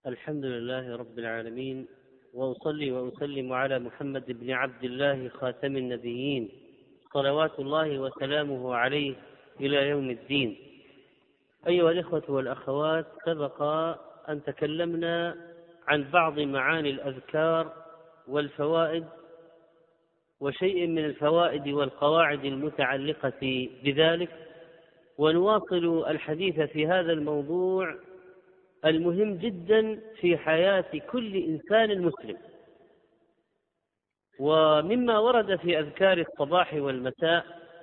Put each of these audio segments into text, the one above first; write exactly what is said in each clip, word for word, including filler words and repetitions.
الحمد لله رب العالمين، وأصلي وأسلم على محمد بن عبد الله خاتم النبيين، صلوات الله وسلامه عليه إلى يوم الدين. أيها الإخوة والأخوات، سبق أن تكلمنا عن بعض معاني الأذكار والفوائد وشيء من الفوائد والقواعد المتعلقة بذلك، ونواصل الحديث في هذا الموضوع المهم جدا في حياة كل إنسان مسلم. ومما ورد في أذكار الصباح والمساء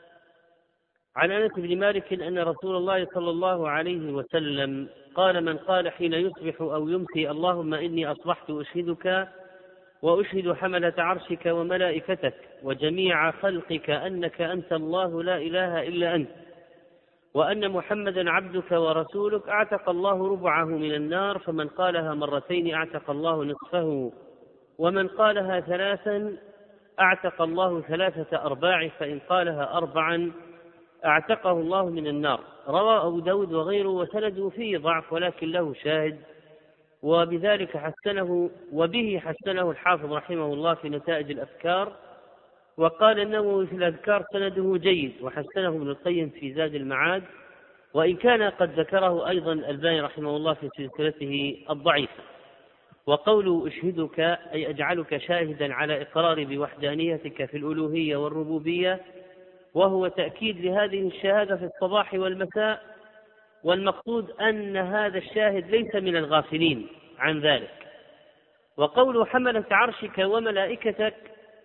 عن أنس بن مالك أن رسول الله صلى الله عليه وسلم قال: من قال حين يصبح أو يمسي اللهم إني أصبحت أشهدك وأشهد حملة عرشك وملائكتك وجميع خلقك أنك أنت الله لا إله إلا أنت، وأن محمدا عبدك ورسولك، أعتق الله ربعه من النار. فمن قالها مرتين أعتق الله نصفه، ومن قالها ثلاثا أعتق الله ثلاثة أرباع، فإن قالها أربعا أعتقه الله من النار. روى أبو داود وغيره، وسنده فيه ضعف ولكن له شاهد، وبذلك حسنه وبه حسنه الحافظ رحمه الله في نتائج الأذكار. وقال النووي في الأذكار سنده جيد، وحسنه ابن القيم في زاد المعاد، وإن كان قد ذكره أيضا الألباني رحمه الله في سلسلته الضعيفة. وقول أشهدك أي أجعلك شاهدا على إقرار بوحدانيتك في الألوهية والربوبية، وهو تأكيد لهذه الشهادة في الصباح والمساء، والمقصود أن هذا الشاهد ليس من الغافلين عن ذلك. وقول حملة عرشك وملائكتك،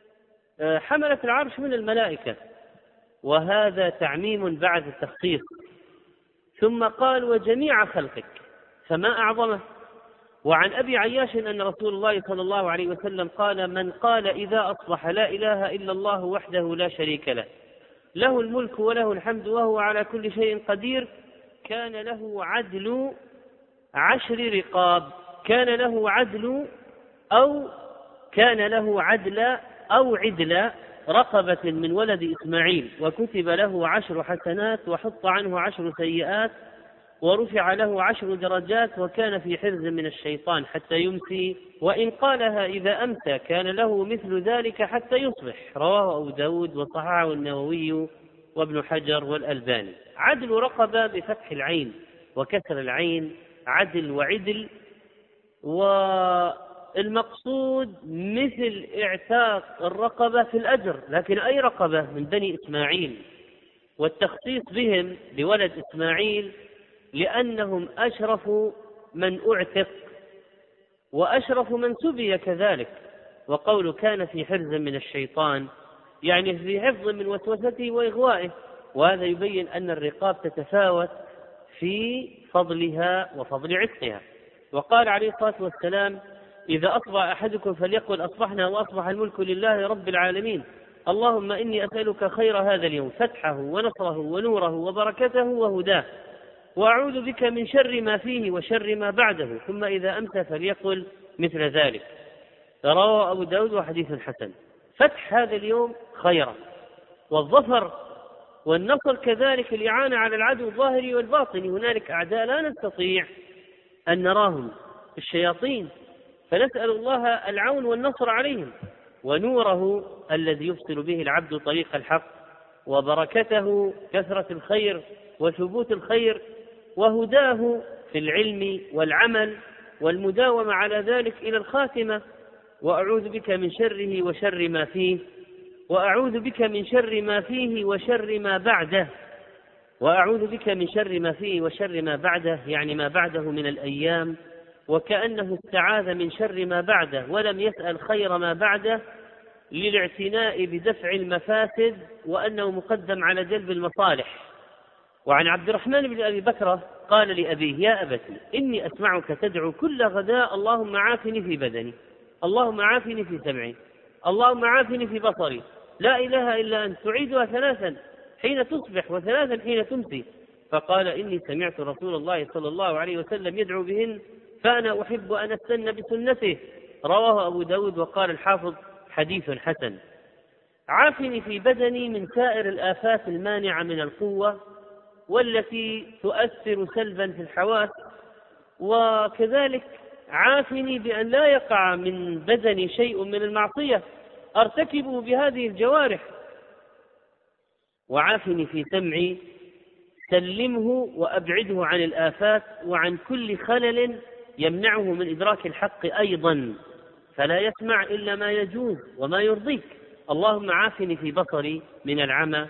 حملة العرش من الملائكة، وهذا تعميم بعد التخصيص. ثم قال وجميع خلقك، فما أعظمه. وعن أبي عياش أن رسول الله صلى الله عليه وسلم قال: من قال إذا أصبح لا إله إلا الله وحده لا شريك له، له الملك وله الحمد وهو على كل شيء قدير، كان له عدل عشر رقاب، كان له عدل أو كان له عدل أو عدل رقبة من ولد إسماعيل، وكتب له عشر حسنات وحط عنه عشر سيئات ورفع له عشر درجات، وكان في حرز من الشيطان حتى يمسي، وإن قالها إذا أمسى كان له مثل ذلك حتى يصبح. رواه أبو داود وصححه النووي وابن حجر والألباني. عدل رقبة بفتح العين وكسر العين، عدل وعدل. والمقصود مثل اعتاق الرقبة في الأجر، لكن أي رقبة من بني إسماعيل، والتخصيص بهم بولد إسماعيل لأنهم أشرف من أعتق وأشرف من سبي كذلك. وقول كان في حرز من الشيطان يعني في حفظ من وسوسته وإغوائه، وهذا يبين أن الرقاب تتفاوت في فضلها وفضل عتقها. وقال عليه الصلاة والسلام: إذا أصبح أحدكم فليقل أصبحنا وأصبح الملك لله رب العالمين، اللهم إني أسألك خير هذا اليوم، فتحه ونصره ونوره وبركته وهداه، وأعوذ بك من شر ما فيه وشر ما بعده. ثم إذا أمسى فليقل مثل ذلك. رواه أبو داود وحديث حسن. فتح هذا اليوم خيرا، والظفر والنصر كذلك، الإعانة على العدو الظاهري والباطني. هنالك أعداء لا نستطيع أن نراهم، الشياطين، فنسأل الله العون والنصر عليهم، ونوره الذي يبصر به العبد طريق الحق، وبركته كثرة الخير وثبوت الخير، وهداه في العلم والعمل والمداومة على ذلك إلى الخاتمة. وأعوذ بك من شره وشر ما فيه، وأعوذ بك من شر ما فيه وشر ما بعده، وأعوذ بك من شر ما فيه وشر ما بعده، يعني ما بعده من الأيام، وكأنه استعاذ من شر ما بعده ولم يسأل خير ما بعده، للاعتناء بدفع المفاسد، وأنه مقدم على جلب المصالح. وعن عبد الرحمن بن أبي بكرة قال لأبيه: يا أبتي إني أسمعك تدعو كل غداء اللهم عافني في بدني، اللهم عافني في سمعي، اللهم عافني في بصري، لا إله إلا أنت، تعيدها ثلاثا حين تصبح وثلاثا حين تمسي. فقال: إني سمعت رسول الله صلى الله عليه وسلم يدعو بهن، فأنا أحب أن أستن بسنته. رواه أبو داود. وقال الحافظ: حديث حسن. عافني في بدني من سائر الآفات المانعة من القوة والتي تؤثر سلبا في الحواس، وكذلك عافني بأن لا يقع من بدني شيء من المعصية أرتكبه بهذه الجوارح، وعافني في سمعي سلمه وأبعده عن الآفات وعن كل خلل يمنعه من إدراك الحق أيضا، فلا يسمع إلا ما يجوز وما يرضيك. اللهم عافني في بصري من العمى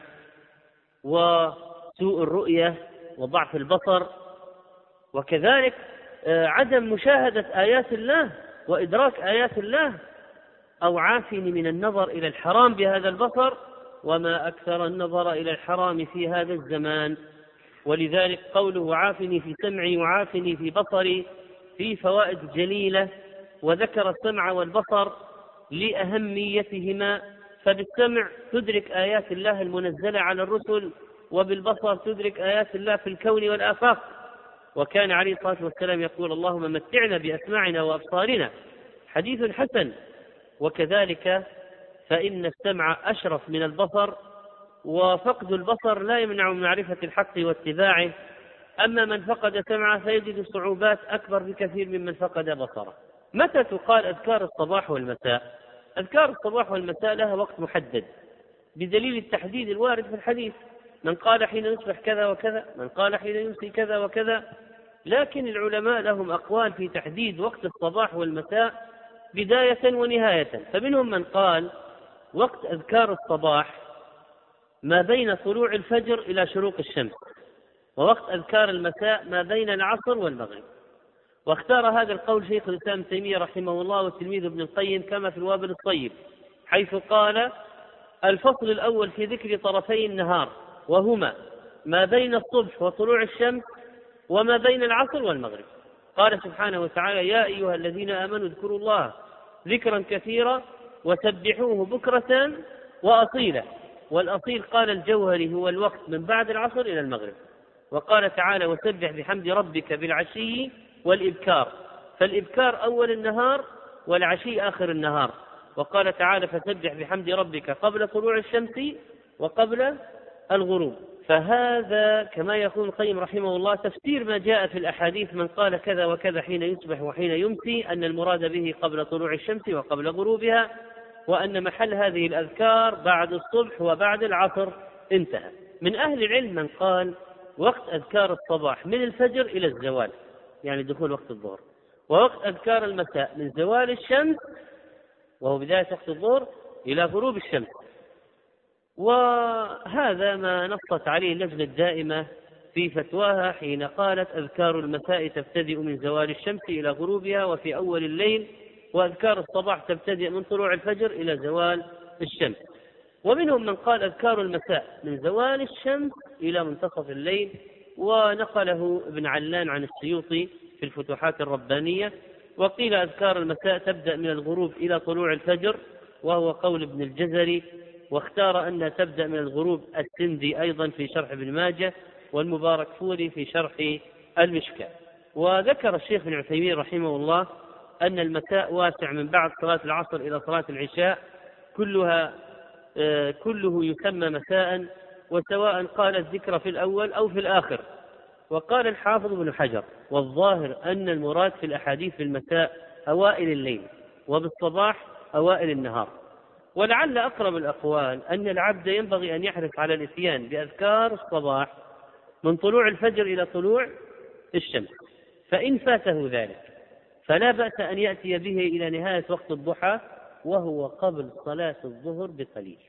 وسوء الرؤية وضعف البصر، وكذلك عدم مشاهدة آيات الله وإدراك آيات الله، أو عافني من النظر إلى الحرام بهذا البصر، وما أكثر النظر إلى الحرام في هذا الزمان. ولذلك قوله عافني في سمعي وعافني في بصري في فوائد جليلة، وذكر السمع والبصر لأهميتهما، فبالسمع تدرك آيات الله المنزلة على الرسل، وبالبصر تدرك آيات الله في الكون والآفاق. وكان عليه الصلاة والسلام يقول اللهم متعنا بأسماعنا وأبصارنا، حديث حسن. وكذلك فإن السمع أشرف من البصر، وفقد البصر لا يمنع من معرفة الحق واتباعه، أما من فقد سمعه فيجد صعوبات أكبر بكثير ممن فقد بصره. متى تقال أذكار الصباح والمساء؟ أذكار الصباح والمساء لها وقت محدد بدليل التحديد الوارد في الحديث، من قال حين يصبح كذا وكذا، من قال حين يمسي كذا وكذا. لكن العلماء لهم أقوال في تحديد وقت الصباح والمساء بداية ونهاية، فمنهم من قال وقت أذكار الصباح ما بين طلوع الفجر إلى شروق الشمس، ووقت أذكار المساء ما بين العصر والمغرب. واختار هذا القول شيخ الإسلام ابن تيمية رحمه الله وتلميذ ابن القيم كما في الوابل الطيب، حيث قال الفصل الأول في ذكر طرفي النهار، وهما ما بين الصبح وطلوع الشمس وما بين العصر والمغرب. قال سبحانه وتعالى يا أيها الذين آمنوا اذكروا الله ذكرا كثيرا وسبحوه بكرة وأصيلا. والأصيل قال الجوهري هو الوقت من بعد العصر إلى المغرب. وقال تعالى وسبح بحمد ربك بالعشي والإبكار، فالإبكار أول النهار والعشي آخر النهار. وقال تعالى فسبح بحمد ربك قبل طلوع الشمس وقبل الغروب. فهذا كما يقول القيم رحمه الله تفسير ما جاء في الأحاديث من قال كذا وكذا حين يصبح وحين يمسي، أن المراد به قبل طلوع الشمس وقبل غروبها، وأن محل هذه الأذكار بعد الصبح وبعد العصر. انتهى. من أهل العلم من قال وقت أذكار الصباح من الفجر إلى الزوال، يعني دخول وقت الظهر، ووقت أذكار المساء من زوال الشمس وهو بداية وقت الظهر إلى غروب الشمس. وهذا ما نصت عليه اللجنة الدائمة في فتواها حين قالت أذكار المساء تبتدئ من زوال الشمس إلى غروبها وفي أول الليل، وأذكار الصباح تبتدئ من طلوع الفجر إلى زوال الشمس. ومنهم من قال أذكار المساء من زوال الشمس إلى منتصف الليل، ونقله ابن علان عن السيوطي في الفتوحات الربانية. وقيل أذكار المساء تبدأ من الغروب إلى طلوع الفجر، وهو قول ابن الجزري، واختار أنها تبدأ من الغروب السندي أيضا في شرح ابن ماجه، والمبارك فوري في شرح المشكاة. وذكر الشيخ ابن عثيمين رحمه الله أن المساء واسع من بعد صلاة العصر إلى صلاة العشاء، كلها آه كله يسمى مساء، وسواء قال الذكر في الأول أو في الآخر. وقال الحافظ ابن حجر والظاهر أن المراد في الأحاديث في المساء أوائل الليل، وبالصباح أوائل النهار. ولعل أقرب الأقوال أن العبد ينبغي أن يحرص على الإتيان بأذكار الصباح من طلوع الفجر إلى طلوع الشمس، فإن فاته ذلك فلا بأس أن يأتي به إلى نهاية وقت الضحى وهو قبل صلاة الظهر بقليل،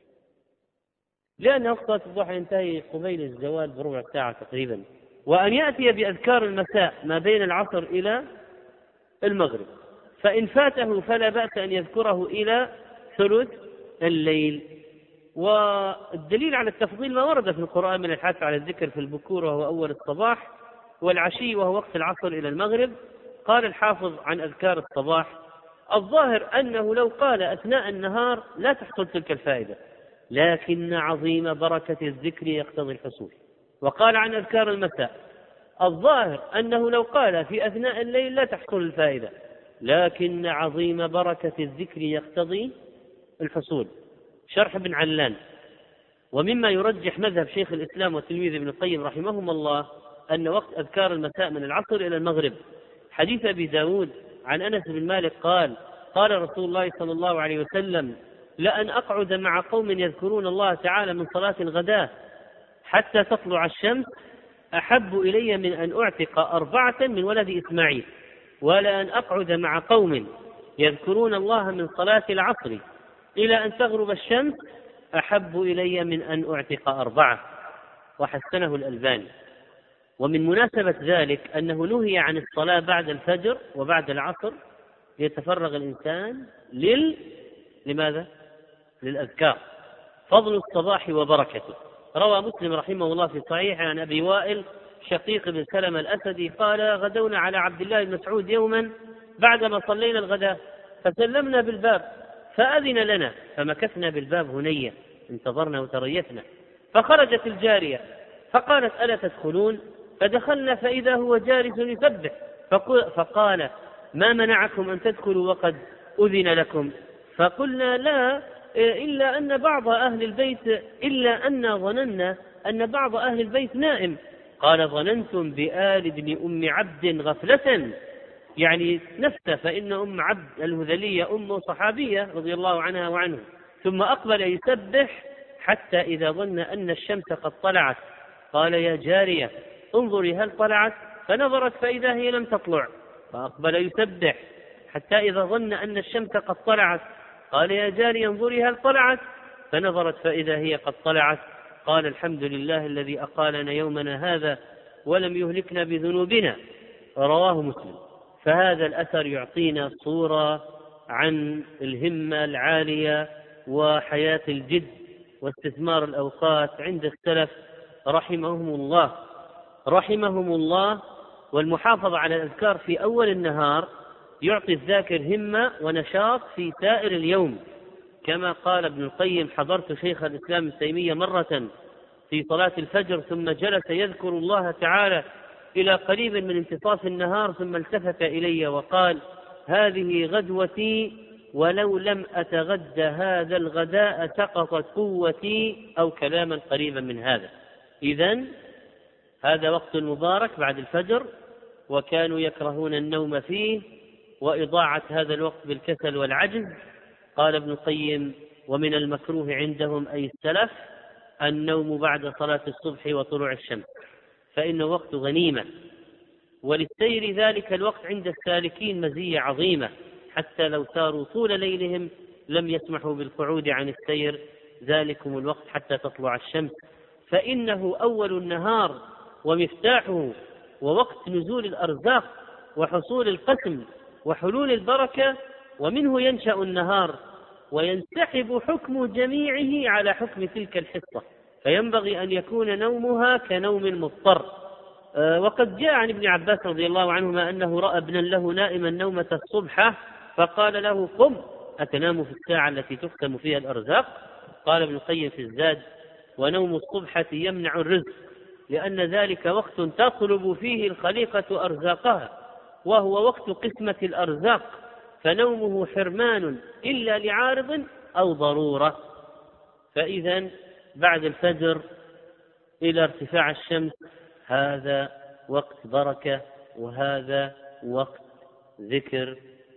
لأن وقت صلاة الضحى ينتهي قبيل الزوال بربع ساعة تقريبا. وأن يأتي بأذكار المساء ما بين العصر إلى المغرب، فإن فاته فلا بأس أن يذكره إلى ثلث الليل. والدليل على التفضيل ما ورد في القرآن من الحث على الذكر في البكور وهو أول الصباح، والعشي وهو وقت العصر إلى المغرب. قال الحافظ عن أذكار الصباح الظاهر أنه لو قال أثناء النهار لا تحصل تلك الفائدة، لكن عظيم بركة الذكر يقتضي الحصول. وقال عن أذكار المساء الظاهر أنه لو قال في أثناء الليل لا تحصل الفائدة، لكن عظيم بركة الذكر يقتضي الحصول. شرح ابن علان. ومما يرجح مذهب شيخ الإسلام وتلميذ ابن القيم رحمهم الله أن وقت أذكار المساء من العصر إلى المغرب، حديث أبي داود عن أنس بن مالك قال قال رسول الله صلى الله عليه وسلم: لأن أقعد مع قوم يذكرون الله تعالى من صلاة الغداة حتى تطلع الشمس أحب إلي من أن أعتق أربعة من ولد إسماعيل، ولأن أقعد مع قوم يذكرون الله من صلاة العصر إلى أن تغرب الشمس أحب إلي من أن أعتق أربعة. وحسنه الألباني. ومن مناسبة ذلك أنه نهي عن الصلاة بعد الفجر وبعد العصر ليتفرغ الإنسان لل... لماذا؟ للأذكار. فضل الصباح وبركته. روى مسلم رحمه الله في صحيح عن أبي وائل شقيق بن سلمة الأسدي قال: غدونا على عبد الله بن مسعود يوما بعدما صلينا الغداء فسلمنا بالباب فأذن لنا فمكثنا بالباب هنية، انتظرنا وتريثنا، فخرجت الجارية فقالت: ألا تدخلون؟ فدخلنا فإذا هو جالس يسبح، فقال: ما منعكم أن تدخلوا وقد أذن لكم؟ فقلنا: لا، إلا أن بعض أهل البيت إلا أن ظننا أن بعض أهل البيت نائم. قال: ظننتم بآل ابن أم عبد غفلة، يعني نفسه، فإن أم عبد الهذلية أم صحابية رضي الله عنها وعنه. ثم أقبل يسبح حتى إذا ظن أن الشمس قد طلعت قال: يا جارية انظري هل طلعت؟ فنظرت فإذا هي لم تطلع. فأقبل يسبح حتى إذا ظن أن الشمس قد طلعت قال: يا جارية انظري هل طلعت؟ فنظرت فإذا هي قد طلعت. قال: الحمد لله الذي أقالنا يومنا هذا ولم يهلكنا بذنوبنا. رواه مسلم. فهذا الأثر يعطينا صورة عن الهمة العالية وحياة الجد واستثمار الأوقات عند السلف رحمهم الله رحمهم الله والمحافظة على الأذكار في أول النهار يعطي الذاكر همة ونشاط في سائر اليوم. كما قال ابن القيم: حضرت شيخ الإسلام ابن تيمية مرة في صلاة الفجر ثم جلس يذكر الله تعالى إلى قريب من انتصاف النهار، ثم التفت إلي وقال: هذه غدوتي، ولو لم أتغدى هذا الغداء سقطت قوتي، أو كلاما قريبا من هذا. إذن هذا وقت مبارك بعد الفجر، وكانوا يكرهون النوم فيه وإضاعة هذا الوقت بالكسل والعجز. قال ابن القيم: ومن المكروه عندهم أي السلف النوم بعد صلاة الصبح وطلوع الشمس، فإنه وقت غنيمة، وللسير ذلك الوقت عند السالكين مزية عظيمة، حتى لو ساروا طول ليلهم لم يسمحوا بالقعود عن السير ذلكم الوقت حتى تطلع الشمس، فإنه أول النهار ومفتاحه، ووقت نزول الأرزاق وحصول القسم وحلول البركة، ومنه ينشأ النهار وينسحب حكم جميعه على حكم تلك الحصة، فينبغي أن يكون نومها كنوم المضطر. أه وقد جاء عن ابن عباس رضي الله عنهما أنه رأى ابنا له نائما نومة الصبح فقال له: قم، أتنام في الساعة التي تختم فيها الأرزاق؟ قال ابن القيم في الزاد: ونوم الصبحة يمنع الرزق، لأن ذلك وقت تطلب فيه الخليقة أرزاقها، وهو وقت قسمة الأرزاق، فنومه حرمان إلا لعارض أو ضرورة. فإذا بعد الفجر إلى ارتفاع الشمس هذا وقت بركة، وهذا وقت ذكر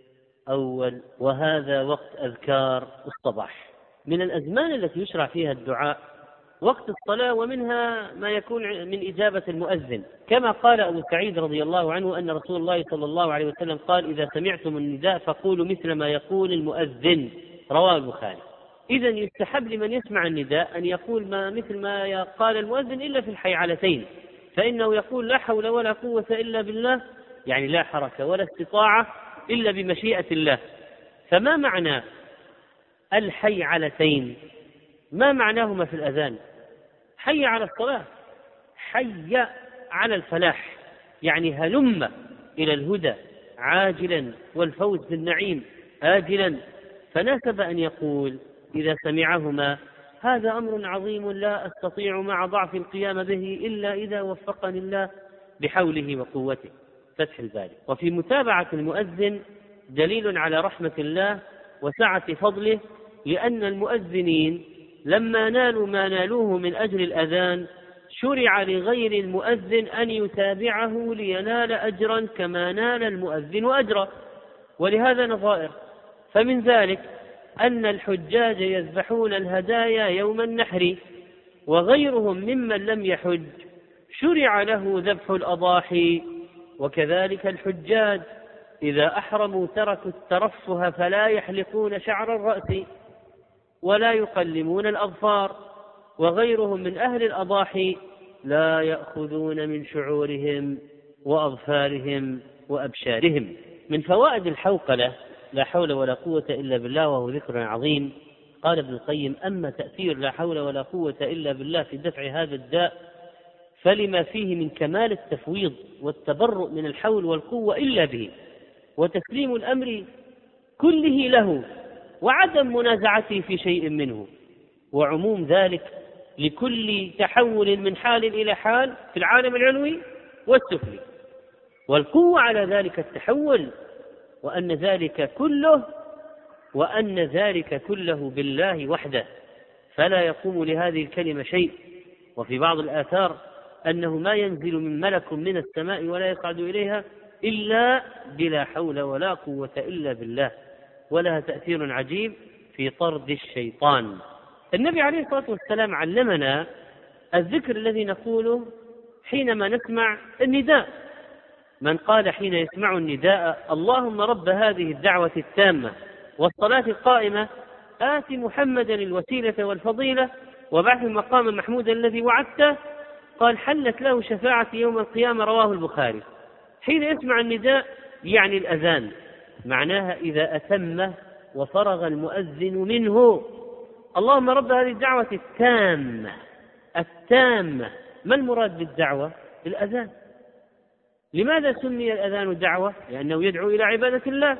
أول، وهذا وقت أذكار الصباح. من الأزمان التي يشرع فيها الدعاء وقت الصلاة، ومنها ما يكون من إجابة المؤذن، كما قال أبو سعيد رضي الله عنه أن رسول الله صلى الله عليه وسلم قال: إذا سمعتم النداء فقولوا مثل ما يقول المؤذن. رواه البخاري. إذن يستحب لمن يسمع النداء أن يقول ما مثل ما قال المؤذن إلا في الحيعلتين، فإنه يقول: لا حول ولا قوة إلا بالله، يعني لا حركة ولا استطاعة إلا بمشيئة الله. فما معنى الحيعلتين؟ ما معناهما في الأذان؟ حي على الصلاة، حي على الفلاح، يعني هلم إلى الهدى عاجلا والفوز بالنعيم آجلا. فناسب أن يقول إذا سمعهما: هذا أمر عظيم لا أستطيع مع ضعف القيام به إلا إذا وفقني الله بحوله وقوته. فتح الباري. وفي متابعة المؤذن دليل على رحمة الله وسعة فضله، لأن المؤذنين لما نالوا ما نالوه من أجل الأذان شرع لغير المؤذن أن يتابعه لينال أجرا كما نال المؤذن أجرا. ولهذا نظائر. فمن ذلك أن الحجاج يذبحون الهدايا يوم النحر، وغيرهم ممن لم يحج شرع له ذبح الأضاحي. وكذلك الحجاج إذا أحرموا تركوا الترفه فلا يحلقون شعر الرأس ولا يقلمون الأظفار، وغيرهم من أهل الأضاحي لا يأخذون من شعورهم وأظفارهم وأبشارهم. من فوائد الحوقلة لا حول ولا قوة إلا بالله وهو ذكر عظيم. قال ابن القيم: أما تأثير لا حول ولا قوة إلا بالله في دفع هذا الداء فلما فيه من كمال التفويض والتبرؤ من الحول والقوة إلا به، وتسليم الأمر كله له، وعدم منازعته في شيء منه، وعموم ذلك لكل تحول من حال إلى حال في العالم العلوي والسفلي، والقوة على ذلك التحول، وأن ذلك كله وأن ذلك كله بالله وحده، فلا يقوم لهذه الكلمة شيء. وفي بعض الآثار أنه ما ينزل من ملك من السماء ولا يصعد إليها إلا بلا حول ولا قوة إلا بالله، ولها تأثير عجيب في طرد الشيطان. النبي عليه الصلاة والسلام علمنا الذكر الذي نقوله حينما نسمع النداء. من قال حين يسمع النداء: اللهم رب هذه الدعوة التامة والصلاة القائمة آت محمدا الوسيلة والفضيلة وبعث مقاما محمودا الذي وعدته، قال حلت له شفاعة يوم القيامة. رواه البخاري. حين يسمع النداء يعني الأذان، معناها إذا أتم وفرغ المؤذن منه. اللهم رب هذه الدعوة التامة التامة. ما المراد بالدعوة؟ الأذان. لماذا سمي الأذان دعوة؟ لأنه يدعو إلى عبادة الله،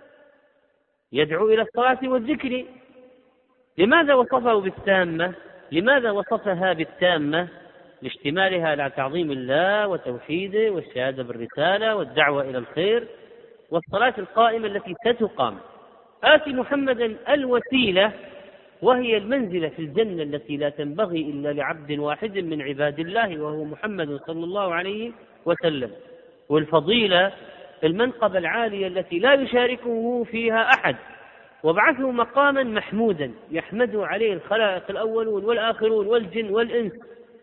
يدعو إلى الصلاة والذكر. لماذا وصفه بالتامة؟ لماذا وصفها بالتامة؟ لاشتمالها على تعظيم الله وتوحيده والشهادة بالرسالة والدعوة إلى الخير والصلاة القائمة التي ستقام. آت محمدا الوسيلة، وهي المنزلة في الجنة التي لا تنبغي إلا لعبد واحد من عباد الله وهو محمد صلى الله عليه وسلم. والفضيلة المنقبة العالية التي لا يشاركه فيها أحد. وابعثه مقاما محمودا يحمده عليه الخلائق الأولون والآخرون والجن والإنس،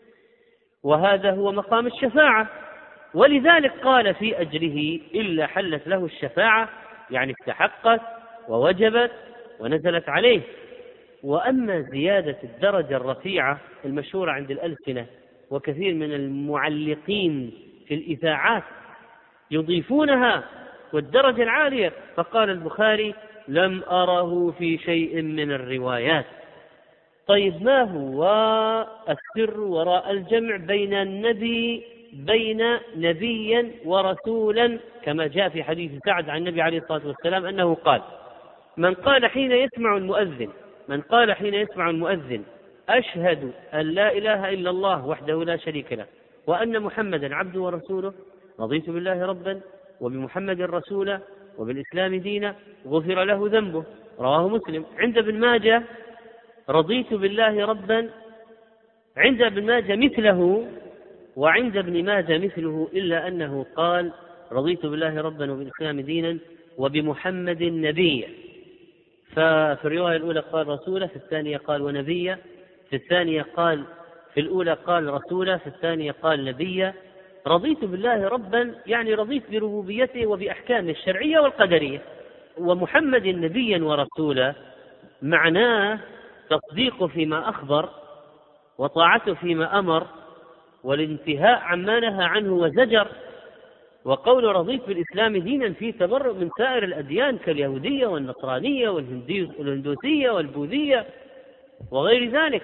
وهذا هو مقام الشفاعة. ولذلك قال في أجره: إلا حلت له الشفاعة، يعني استحقت ووجبت ونزلت عليه. وأما زيادة الدرجة الرفيعة المشهورة عند الألسنة وكثير من المعلقين في الإذاعات يضيفونها والدرجة العالية، فقال البخاري: لم أره في شيء من الروايات. طيب، ما هو السر وراء الجمع بين النبي بين نبيا ورسولا، كما جاء في حديث سعد عن النبي عليه الصلاة والسلام أنه قال: من قال حين يسمع المؤذن من قال حين يسمع المؤذن أشهد أن لا إله إلا الله وحده لا شريك له وأن محمدا عبده ورسوله رضيت بالله ربا وبمحمد رسولا وبالإسلام دينا غفر له ذنبه. رواه مسلم. عند ابن ماجه: رضيت بالله ربا. عند ابن ماجه مثله، وعند ابن ماجه مثله إلا أنه قال: رضيت بالله ربا وبالإسلام دينا وبمحمد نبيا. ففي الرواية الأولى قال رسولا، في الثانية قال ونبيا، في الثانية قال في الأولى قال رسولا، في الثانية قال نبيا. رضيت بالله ربا يعني رضيت بربوبيته وبأحكامه الشرعية والقدرية. ومحمد نبيا ورسولا معناه تصديقه فيما أخبر وطاعته فيما أمر والانتهاء عما نهى عنه وزجر. وقول رضيت بالإسلام دينا فيه تبرؤ من سائر الأديان كاليهودية والنصرانية والهندوسية والبوذية وغير ذلك.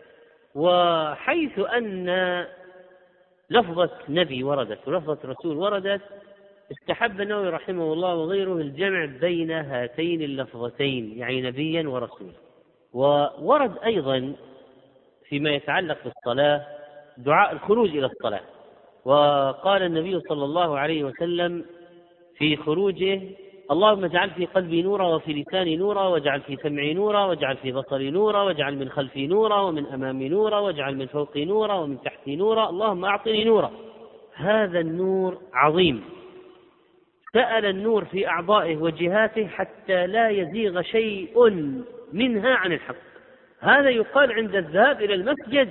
وحيث أن لفظة نبي وردت ولفظة رسول وردت، استحب النووي رحمه الله وغيره الجمع بين هاتين اللفظتين، يعني نبيا ورسولا. وورد أيضا فيما يتعلق بالصلاة دعاء الخروج إلى الصلاة. وقال النبي صلى الله عليه وسلم في خروجه: اللهم اجعل في قلبي نورا وفي لساني نورا واجعل في سمعي نورا واجعل في بصري نورا واجعل من خلفي نورا ومن أمامي نورا واجعل من فوقي نورا ومن تحتي نورا، اللهم أعطني نورا. هذا النور عظيم، سأل النور في أعضائه وجهاته حتى لا يزيغ شيء منها عن الحق. هذا يقال عند الذهاب إلى المسجد،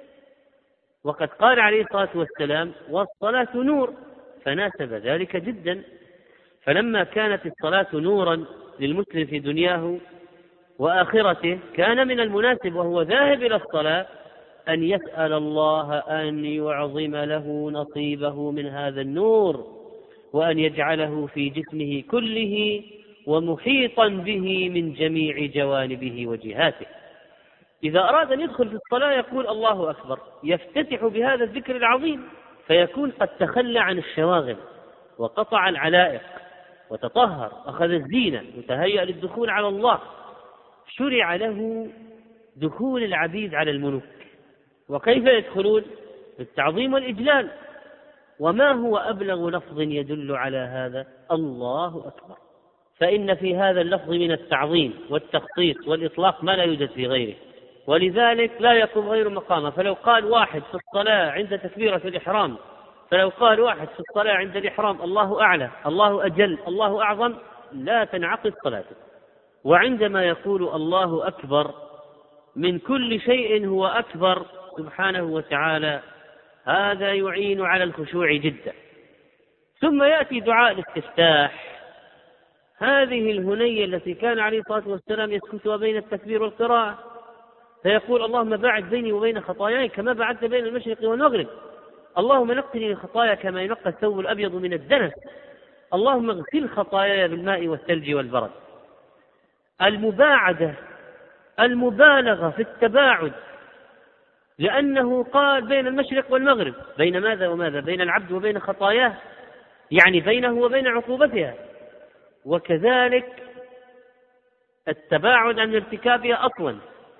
وقد قال عليه الصلاة والسلام: والصلاة نور، فناسب ذلك جدا. فلما كانت الصلاة نورا للمسلم في دنياه وآخرته، كان من المناسب وهو ذاهب إلى الصلاة أن يسأل الله أن يعظم له نصيبه من هذا النور، وأن يجعله في جسمه كله ومحيطا به من جميع جوانبه وجهاته. إذا أراد أن يدخل في الصلاة يقول الله أكبر، يفتتح بهذا الذكر العظيم، فيكون قد تخلى عن الشواغل وقطع العلائق وتطهر، أخذ الزينة وتهيأ للدخول على الله. شرع له دخول العبيد على الملوك. وكيف يدخلون؟ بالتعظيم والإجلال. وما هو أبلغ لفظ يدل على هذا؟ الله أكبر. فإن في هذا اللفظ من التعظيم والتخصيص والإطلاق ما لا يوجد في غيره، ولذلك لا يقوم غير مقامه. فلو قال واحد في الصلاة عند تكبيرة الإحرام، فلو قال واحد في الصلاة عند الإحرام الله أعلى، الله أجل، الله أعظم، لا تنعقد صلاته. وعندما يقول الله أكبر من كل شيء هو أكبر سبحانه وتعالى، هذا يعين على الخشوع جدا. ثم يأتي دعاء الاستفتاح، هذه الهنية التي كان عليه الصلاة والسلام يسكتها بين التكبير والقراءة، فيقول: اللهم باعد بيني وبين خطاياي كما بعدت بين المشرق والمغرب، اللهم نقني من خطايا كما ينقى الثوب الأبيض من الدنس، اللهم اغسل خطاياي بالماء والثلج والبرد. المباعدة، المبالغة في التباعد، لأنه قال بين المشرق والمغرب، بين ماذا وماذا؟ بين العبد وبين خطاياه، يعني بينه وبين عقوبتها. وكذلك التباعد عن ارتكابها أصلا،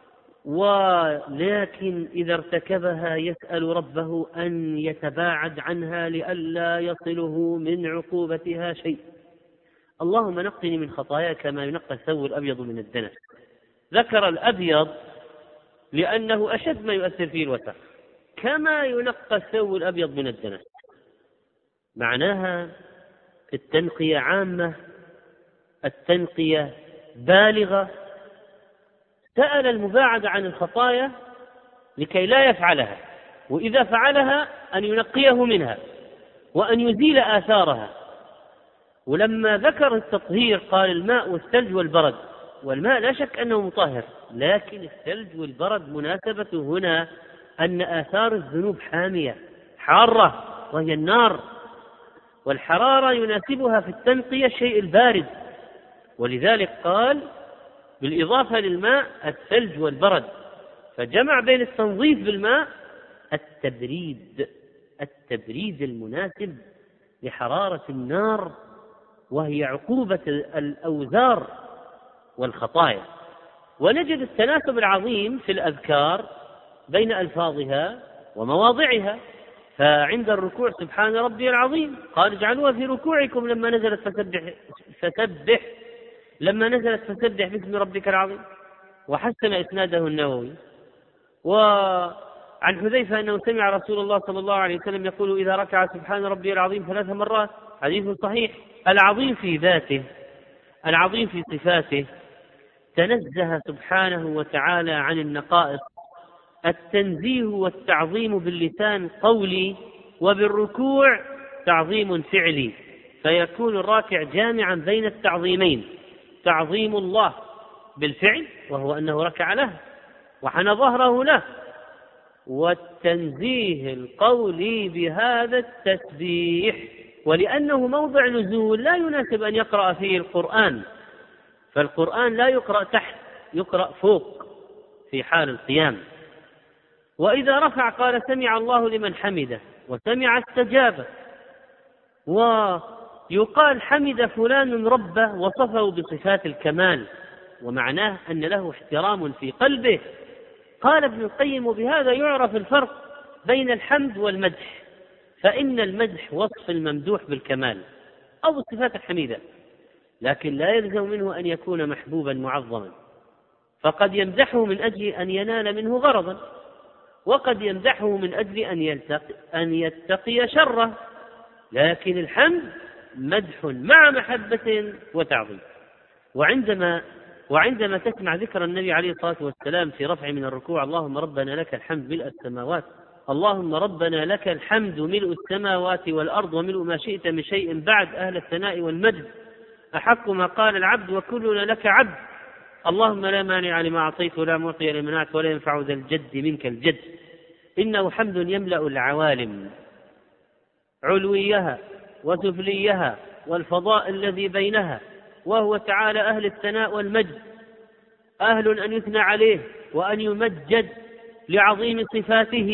ولكن إذا ارتكبها يسأل ربه أن يتباعد عنها لئلا يصله من عقوبتها شيء. اللهم نقني من خطاياي كما ينقى الثوب الأبيض من الدنس. ذكر الأبيض لأنه أشد ما يؤثر فيه الوسخ، كما ينقى الثوب الأبيض من الدنس، معناها التنقية عامة، التنقية بالغة. سأل المباعدة عن الخطايا لكي لا يفعلها، وإذا فعلها أن ينقيه منها وأن يزيل آثارها. ولما ذكر التطهير قال الماء والثلج والبرد، والماء لا شك أنه مطهر، لكن الثلج والبرد مناسبته هنا أن آثار الذنوب حامية حارة وهي النار، والحرارة يناسبها في التنقية الشيء البارد، ولذلك قال بالإضافة للماء الثلج والبرد، فجمع بين التنظيف بالماء التبريد، التبريد المناسب لحرارة النار وهي عقوبة الأوزار والخطايا. ونجد التناسب العظيم في الأذكار بين ألفاظها ومواضعها. فعند الركوع سبحان ربي العظيم قال اجعلوها في ركوعكم، لما نزلت فسبح, فسبح لما نزلت فسبح باسم ربك العظيم. وحسن إسناده النووي. وعن حذيفة أنه سمع رسول الله صلى الله عليه وسلم يقول إذا ركع سبحان ربي العظيم ثلاث مرات، حديث صحيح. العظيم في ذاته، العظيم في صفاته، تنزه سبحانه وتعالى عن النقائص. التنزيه والتعظيم باللسان قولي، وبالركوع تعظيم فعلي، فيكون الراكع جامعا بين التعظيمين: تعظيم الله بالفعل وهو أنه ركع له وحنى ظهره له، والتنزيه القولي بهذا التسبيح. ولأنه موضع نزول لا يناسب أن يقرأ فيه القرآن، فالقرآن لا يقرأ تحت، يقرأ فوق في حال القيام. وإذا رفع قال سمع الله لمن حمده، وسمع استجابه. ويقال حمد فلان ربه وصفه بصفات الكمال، ومعناه أن له احترام في قلبه. قال ابن القيم وبهذا يعرف الفرق بين الحمد والمدح، فإن المدح وصف الممدوح بالكمال أو الصفات الحميدة، لكن لا يلزم منه أن يكون محبوبا معظما، فقد يمدحه من أجل أن ينال منه غرضا، وقد يمدحه من أجل أن يتقي, أن يتقي شره. لكن الحمد مدح مع محبة وتعظيم. وعندما وعندما تسمع ذكر النبي عليه الصلاة والسلام في رفع من الركوع: اللهم ربنا لك الحمد ملء السماوات، اللهم ربنا لك الحمد ملء السماوات والأرض وملء ما شئت من شيء بعد، أهل الثناء والمجد، أحق ما قال العبد وكلنا لك عبد، اللهم لا مانع لما أعطيت ولا معطي لما منعت ولا ينفع ذا الجد منك الجد. إنه حمد يملأ العوالم علويها وسفليها والفضاء الذي بينها، وهو تعالى أهل الثناء والمجد، أهل أن يثنى عليه وأن يمجد لعظيم صفاته،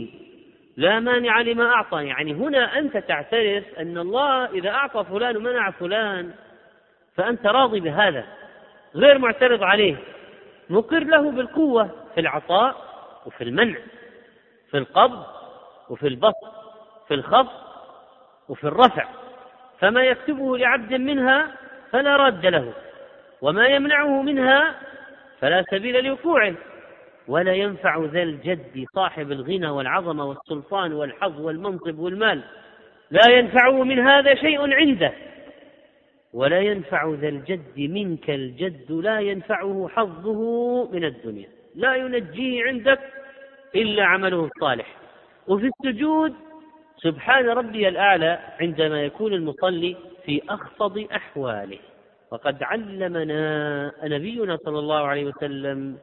لا مانع لما أعطى. يعني هنا أنت تعترف أن الله إذا أعطى فلان ومنع فلان فأنت راضي بهذا، غير معترض عليه، مقر له بالقوة في العطاء وفي المنع، في القبض وفي البسط، في الخفض وفي الرفع. فما يكتبه لعبد منها فلا راد له، وما يمنعه منها فلا سبيل لوقوعه. ولا ينفع ذا الجد صاحب الغنى والعظمة والسلطان والحظ والمنصب والمال، لا ينفعه من هذا شيء عنده. ولا ينفع ذا الجد منك الجد، لا ينفعه حظه من الدنيا، لا ينجيه عندك إلا عمله الصالح. وفي السجود سبحان ربي الأعلى عندما يكون المصلي في أخفض أحواله. وقد علمنا نبينا صلى الله عليه وسلم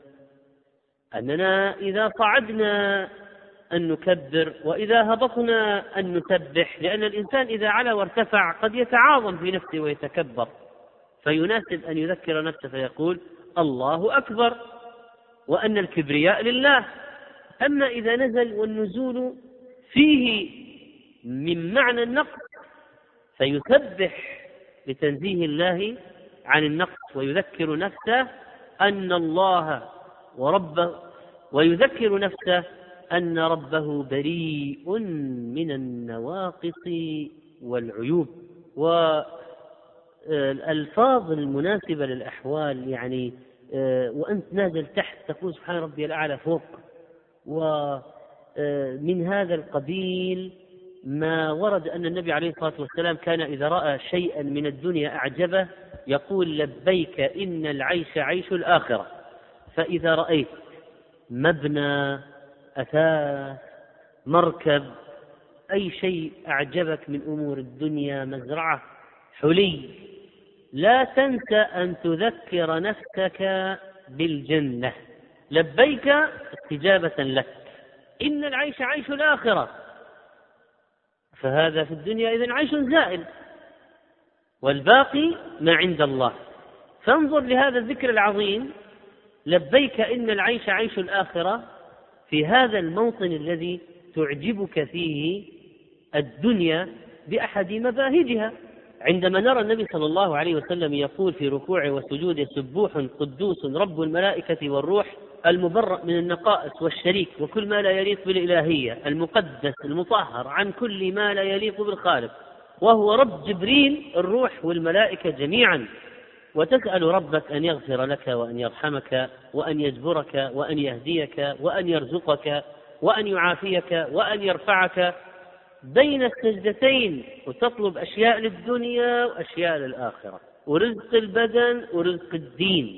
أننا إذا صعدنا أن نكبر، وإذا هبطنا أن نسبح، لأن الإنسان إذا علا وارتفع قد يتعاظم في نفسه ويتكبر، فيناسب أن يذكر نفسه فيقول الله أكبر، وأن الكبرياء لله. أما إذا نزل والنزول فيه من معنى النقص فيسبح لتنزيه الله عن النقص، ويذكر نفسه أن الله وربه ويذكر نفسه أن ربه بريء من النواقص والعيوب. والألفاظ المناسبة للأحوال، يعني وأنت نازل تحت تقول سبحان ربي الأعلى فوق. ومن هذا القبيل ما ورد أن النبي عليه الصلاة والسلام كان إذا رأى شيئا من الدنيا أعجبه يقول لبيك إن العيش عيش الآخرة. فإذا رأيت مبنى، أثاث، مركب، أي شيء أعجبك من أمور الدنيا، مزرعة، حلي، لا تنسى أن تذكر نفسك بالجنة. لبيك استجابة لك، إن العيش عيش الآخرة، فهذا في الدنيا إذن عيش زائل، والباقي ما عند الله. فانظر لهذا الذكر العظيم، لبيك إن العيش عيش الآخرة، في هذا الموطن الذي تعجبك فيه الدنيا بأحد مباهجها. عندما نرى النبي صلى الله عليه وسلم يقول في ركوعه وسجوده سبوح قدوس رب الملائكة والروح، المبرأ من النقائص والشريك وكل ما لا يليق بالإلهية، المقدس المطهر عن كل ما لا يليق بالخالق، وهو رب جبريل الروح والملائكة جميعا. وتسأل ربك أن يغفر لك وأن يرحمك وأن يجبرك وأن يهديك وأن يرزقك وأن يعافيك وأن يرفعك بين السجدتين، وتطلب أشياء للدنيا وأشياء للآخرة، ورزق البدن ورزق الدين،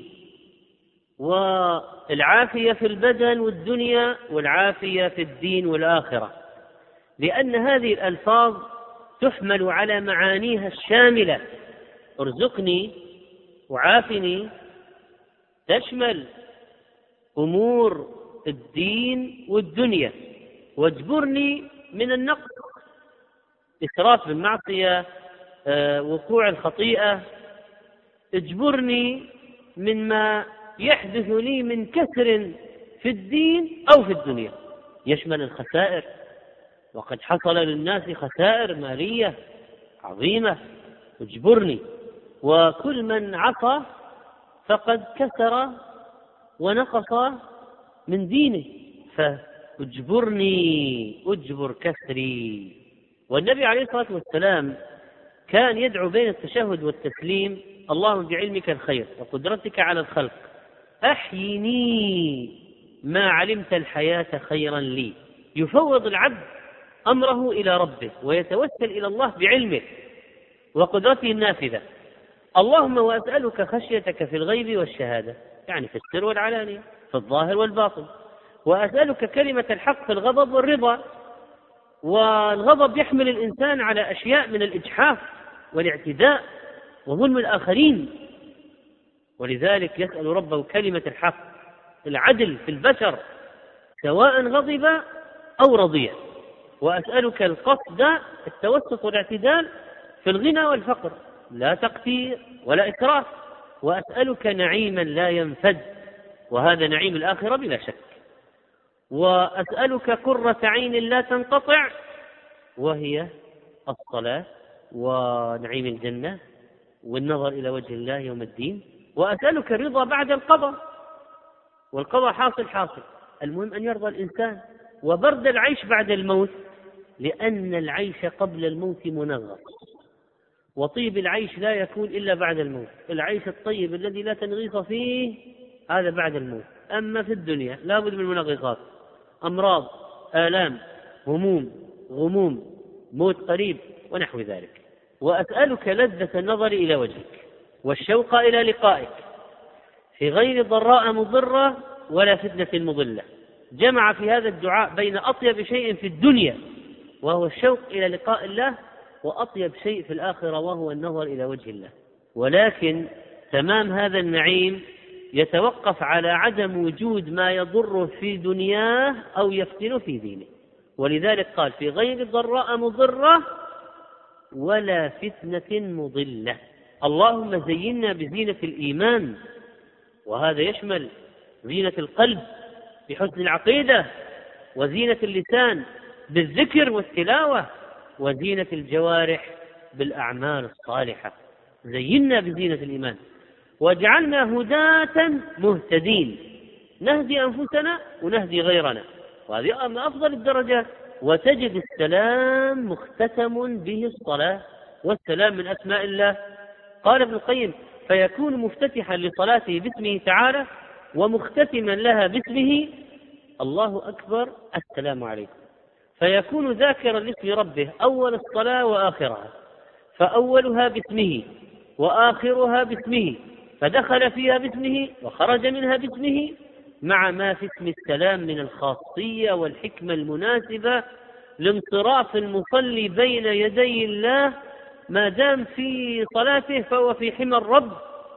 والعافية في البدن والدنيا والعافية في الدين والآخرة، لأن هذه الألفاظ تحمل على معانيها الشاملة. ارزقني وعافني تشمل أمور الدين والدنيا، واجبرني من النقص، إسراف بالمعصية، آه، وقوع الخطيئة، اجبرني مما يحدث لي من كسر في الدين أو في الدنيا، يشمل الخسائر، وقد حصل للناس خسائر مالية عظيمة، اجبرني. وكل من عصى فقد كسر ونقص من دينه، فاجبرني اجبر كسري. والنبي عليه الصلاة والسلام كان يدعو بين التشهد والتسليم: اللهم بعلمك الخير وقدرتك على الخلق أحيني ما علمت الحياة خيرا لي. يفوض العبد أمره إلى ربه ويتوسل إلى الله بعلمه، وقدرته النافذة. اللهم وأسألك خشيتك في الغيب والشهادة، يعني في السر والعلانية، في الظاهر والباطن. وأسألك كلمة الحق في الغضب والرضا. والغضب يحمل الإنسان على أشياء من الإجحاف والاعتداء وظلم الآخرين، ولذلك يسأل ربه كلمة الحق، العدل في البشر سواء غضب أو رضي. وأسألك القصد، التوسط والاعتدال في الغنى والفقر، لا تقتير ولا إسراف. وأسألك نعيما لا ينفد، وهذا نعيم الآخرة بلا شك. وأسألك قرة عين لا تنقطع، وهي الصلاة ونعيم الجنة والنظر إلى وجه الله يوم الدين. وأسألك الرضا بعد القضاء، والقضاء حاصل حاصل، المهم أن يرضى الإنسان. وبرد العيش بعد الموت، لأن العيش قبل الموت منغص، وطيب العيش لا يكون إلا بعد الموت. العيش الطيب الذي لا تنغيص فيه هذا بعد الموت. أما في الدنيا لا بد من منغصات، أمراض، آلام، هموم، غموم، موت قريب ونحو ذلك. وأسألك لذة النظر إلى وجهك والشوق إلى لقائك في غير ضراء مضرة ولا فتنة مضلة. جمع في هذا الدعاء بين أطيب شيء في الدنيا وهو الشوق إلى لقاء الله، وأطيب شيء في الآخرة وهو النظر إلى وجه الله. ولكن تمام هذا النعيم يتوقف على عدم وجود ما يضر في دنياه أو يفتن في دينه، ولذلك قال في غير ضراء مضرة ولا فتنة مضلة. اللهم زينا بزينة الإيمان، وهذا يشمل زينة القلب بحسن العقيدة، وزينة اللسان بالذكر والتلاوة، وزينة الجوارح بالأعمال الصالحة. زينا بزينة الإيمان واجعلنا هداة مهتدين، نهدي أنفسنا ونهدي غيرنا، وهذه من أفضل الدرجات. وتجد السلام مختتم به الصلاة، والسلام من أسماء الله. قال ابن القيم فيكون مفتتحا لصلاته باسمه تعالى، ومختتما لها باسمه الله أكبر السلام عليكم، فيكون ذاكرا لاسم ربه أول الصلاة وآخرها، فأولها باسمه وآخرها باسمه، فدخل فيها باسمه وخرج منها باسمه، مع ما في اسم السلام من الخاصية والحكمة المناسبة لانصراف المصلي بين يدي الله. ما دام في صلاته فهو في حمى الرب،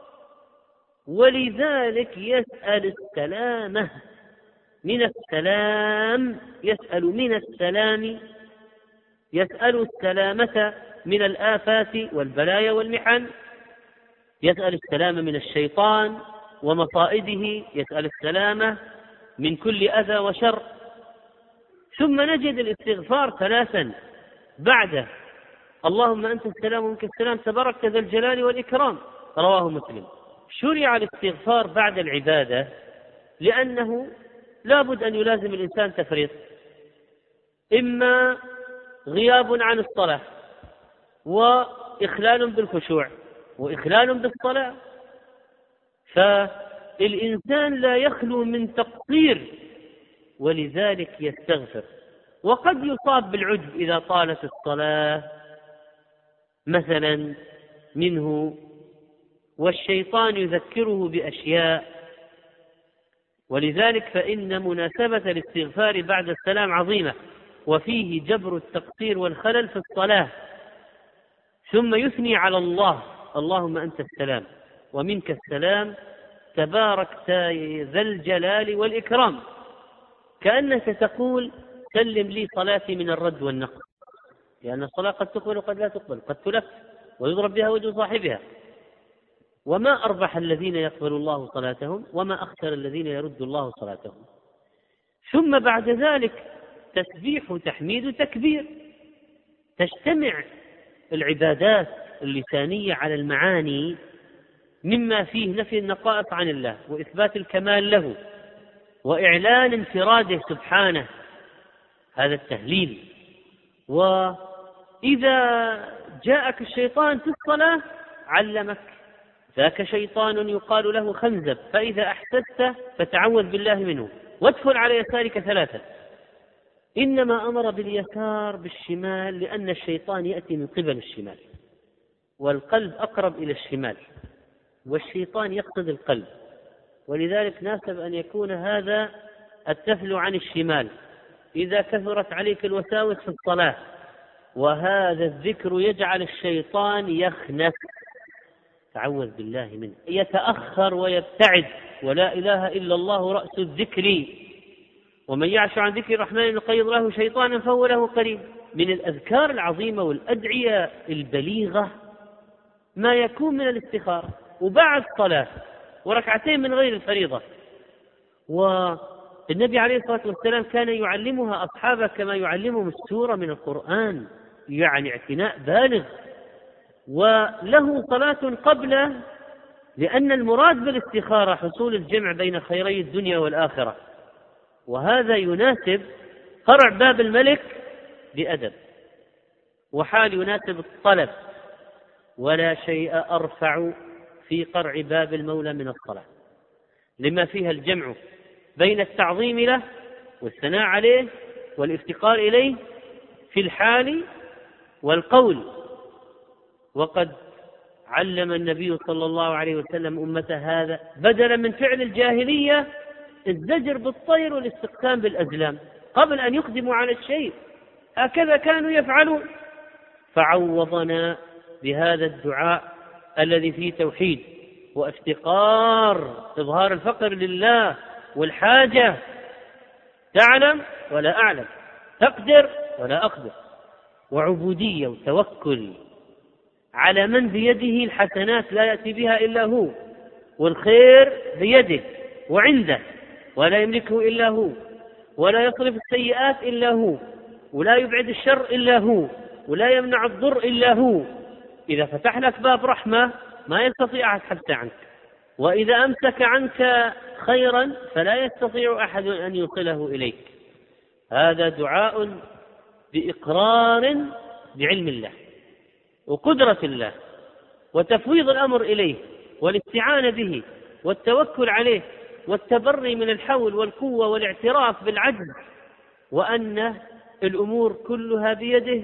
ولذلك يسأل السلامة من السلام، يسأل من السلام، يسأل السلامة من الآفات والبلايا والمحن، يسأل السلامة من الشيطان ومصائده، يسأل السلامة من كل أذى وشر. ثم نجد الاستغفار ثلاثا بعد اللهم أنت السلام ومنك السلام تبارك ذا الجلال والإكرام، رواه مسلم. شرع الاستغفار بعد العبادة لأنه لا بد أن يلازم الإنسان تفريط، إما غياب عن الصلاة وإخلال بالخشوع وإخلال بالصلاة، فالإنسان لا يخلو من تقصير، ولذلك يستغفر. وقد يصاب بالعجب إذا طالت الصلاة مثلا منه، والشيطان يذكره بأشياء، ولذلك فإن مناسبة الاستغفار بعد السلام عظيمة، وفيه جبر التقصير والخلل في الصلاة. ثم يثني على الله اللهم أنت السلام ومنك السلام تباركت ذا الجلال والإكرام، كأنك تقول سلم لي صلاتي من الرد والنقص، لأن الصلاة قد تقبل وقد لا تقبل، قد تلف ويضرب بها وجه صاحبها. وما أربح الذين يقبل الله صلاتهم وما أخسر الذين يرد الله صلاتهم. ثم بعد ذلك تسبيح وتحميد وتكبير، تجتمع العبادات اللسانية على المعاني مما فيه نفي النقائص عن الله وإثبات الكمال له وإعلان انفراده سبحانه، هذا التهليل. وإذا جاءك الشيطان في الصلاة علمك ذاك شيطان يقال له خنزب، فإذا أحسست فتعوذ بالله منه وادخل على يسارك ثلاثة. إنما أمر باليسار بالشمال لأن الشيطان يأتي من قبل الشمال، والقلب أقرب إلى الشمال، والشيطان يقصد القلب، ولذلك ناسب أن يكون هذا التفل عن الشمال إذا كثرت عليك الوساوس في الصلاة. وهذا الذكر يجعل الشيطان يخنف، تعوذ بالله منه، يتأخر ويبتعد. ولا إله إلا الله رأس الذكر، ومن يعش عن ذكر الرحمن نقيض له شيطانا فهو له قرين. من الأذكار العظيمة والأدعية البليغة ما يكون من الاستخارة، وبعد صلاة وركعتين من غير الفريضة. والنبي عليه الصلاة والسلام كان يعلمها أصحابه كما يعلمهم السورة من القرآن، يعني اعتناء بالغ. وله صلاة قبله، لأن المراد بالاستخارة حصول الجمع بين خيري الدنيا والآخرة، وهذا يناسب قرع باب الملك بأدب، وحال يناسب الطلب. ولا شيء أرفع في قرع باب المولى من الصلاة، لما فيها الجمع بين التعظيم له والثناء عليه والافتقار إليه في الحال والقول. وقد علم النبي صلى الله عليه وسلم أمته هذا، بدلا من فعل الجاهلية الزجر بالطير والاستقسام بالأزلام قبل أن يقدموا على الشيء، هكذا كانوا يفعلون. فعوضنا بهذا الدعاء الذي فيه توحيد وافتقار، إظهار الفقر لله والحاجة، تعلم ولا أعلم، تقدر ولا أقدر، وعبودية وتوكل على من بيده الحسنات لا يأتي بها إلا هو، والخير بيده وعنده ولا يملكه إلا هو، ولا يصرف السيئات إلا هو، ولا يبعد الشر إلا هو، ولا يمنع الضر إلا هو. إذا فتح لك باب رحمة ما يستطيع أحد حبسه عنك، وإذا أمسك عنك خيرا فلا يستطيع أحد أن يوصله إليك. هذا دعاء بإقرار بعلم الله وقدرة الله وتفويض الأمر إليه والاستعانة به والتوكل عليه والتبري من الحول والقوة والاعتراف بالعجز، وأن الأمور كلها بيده،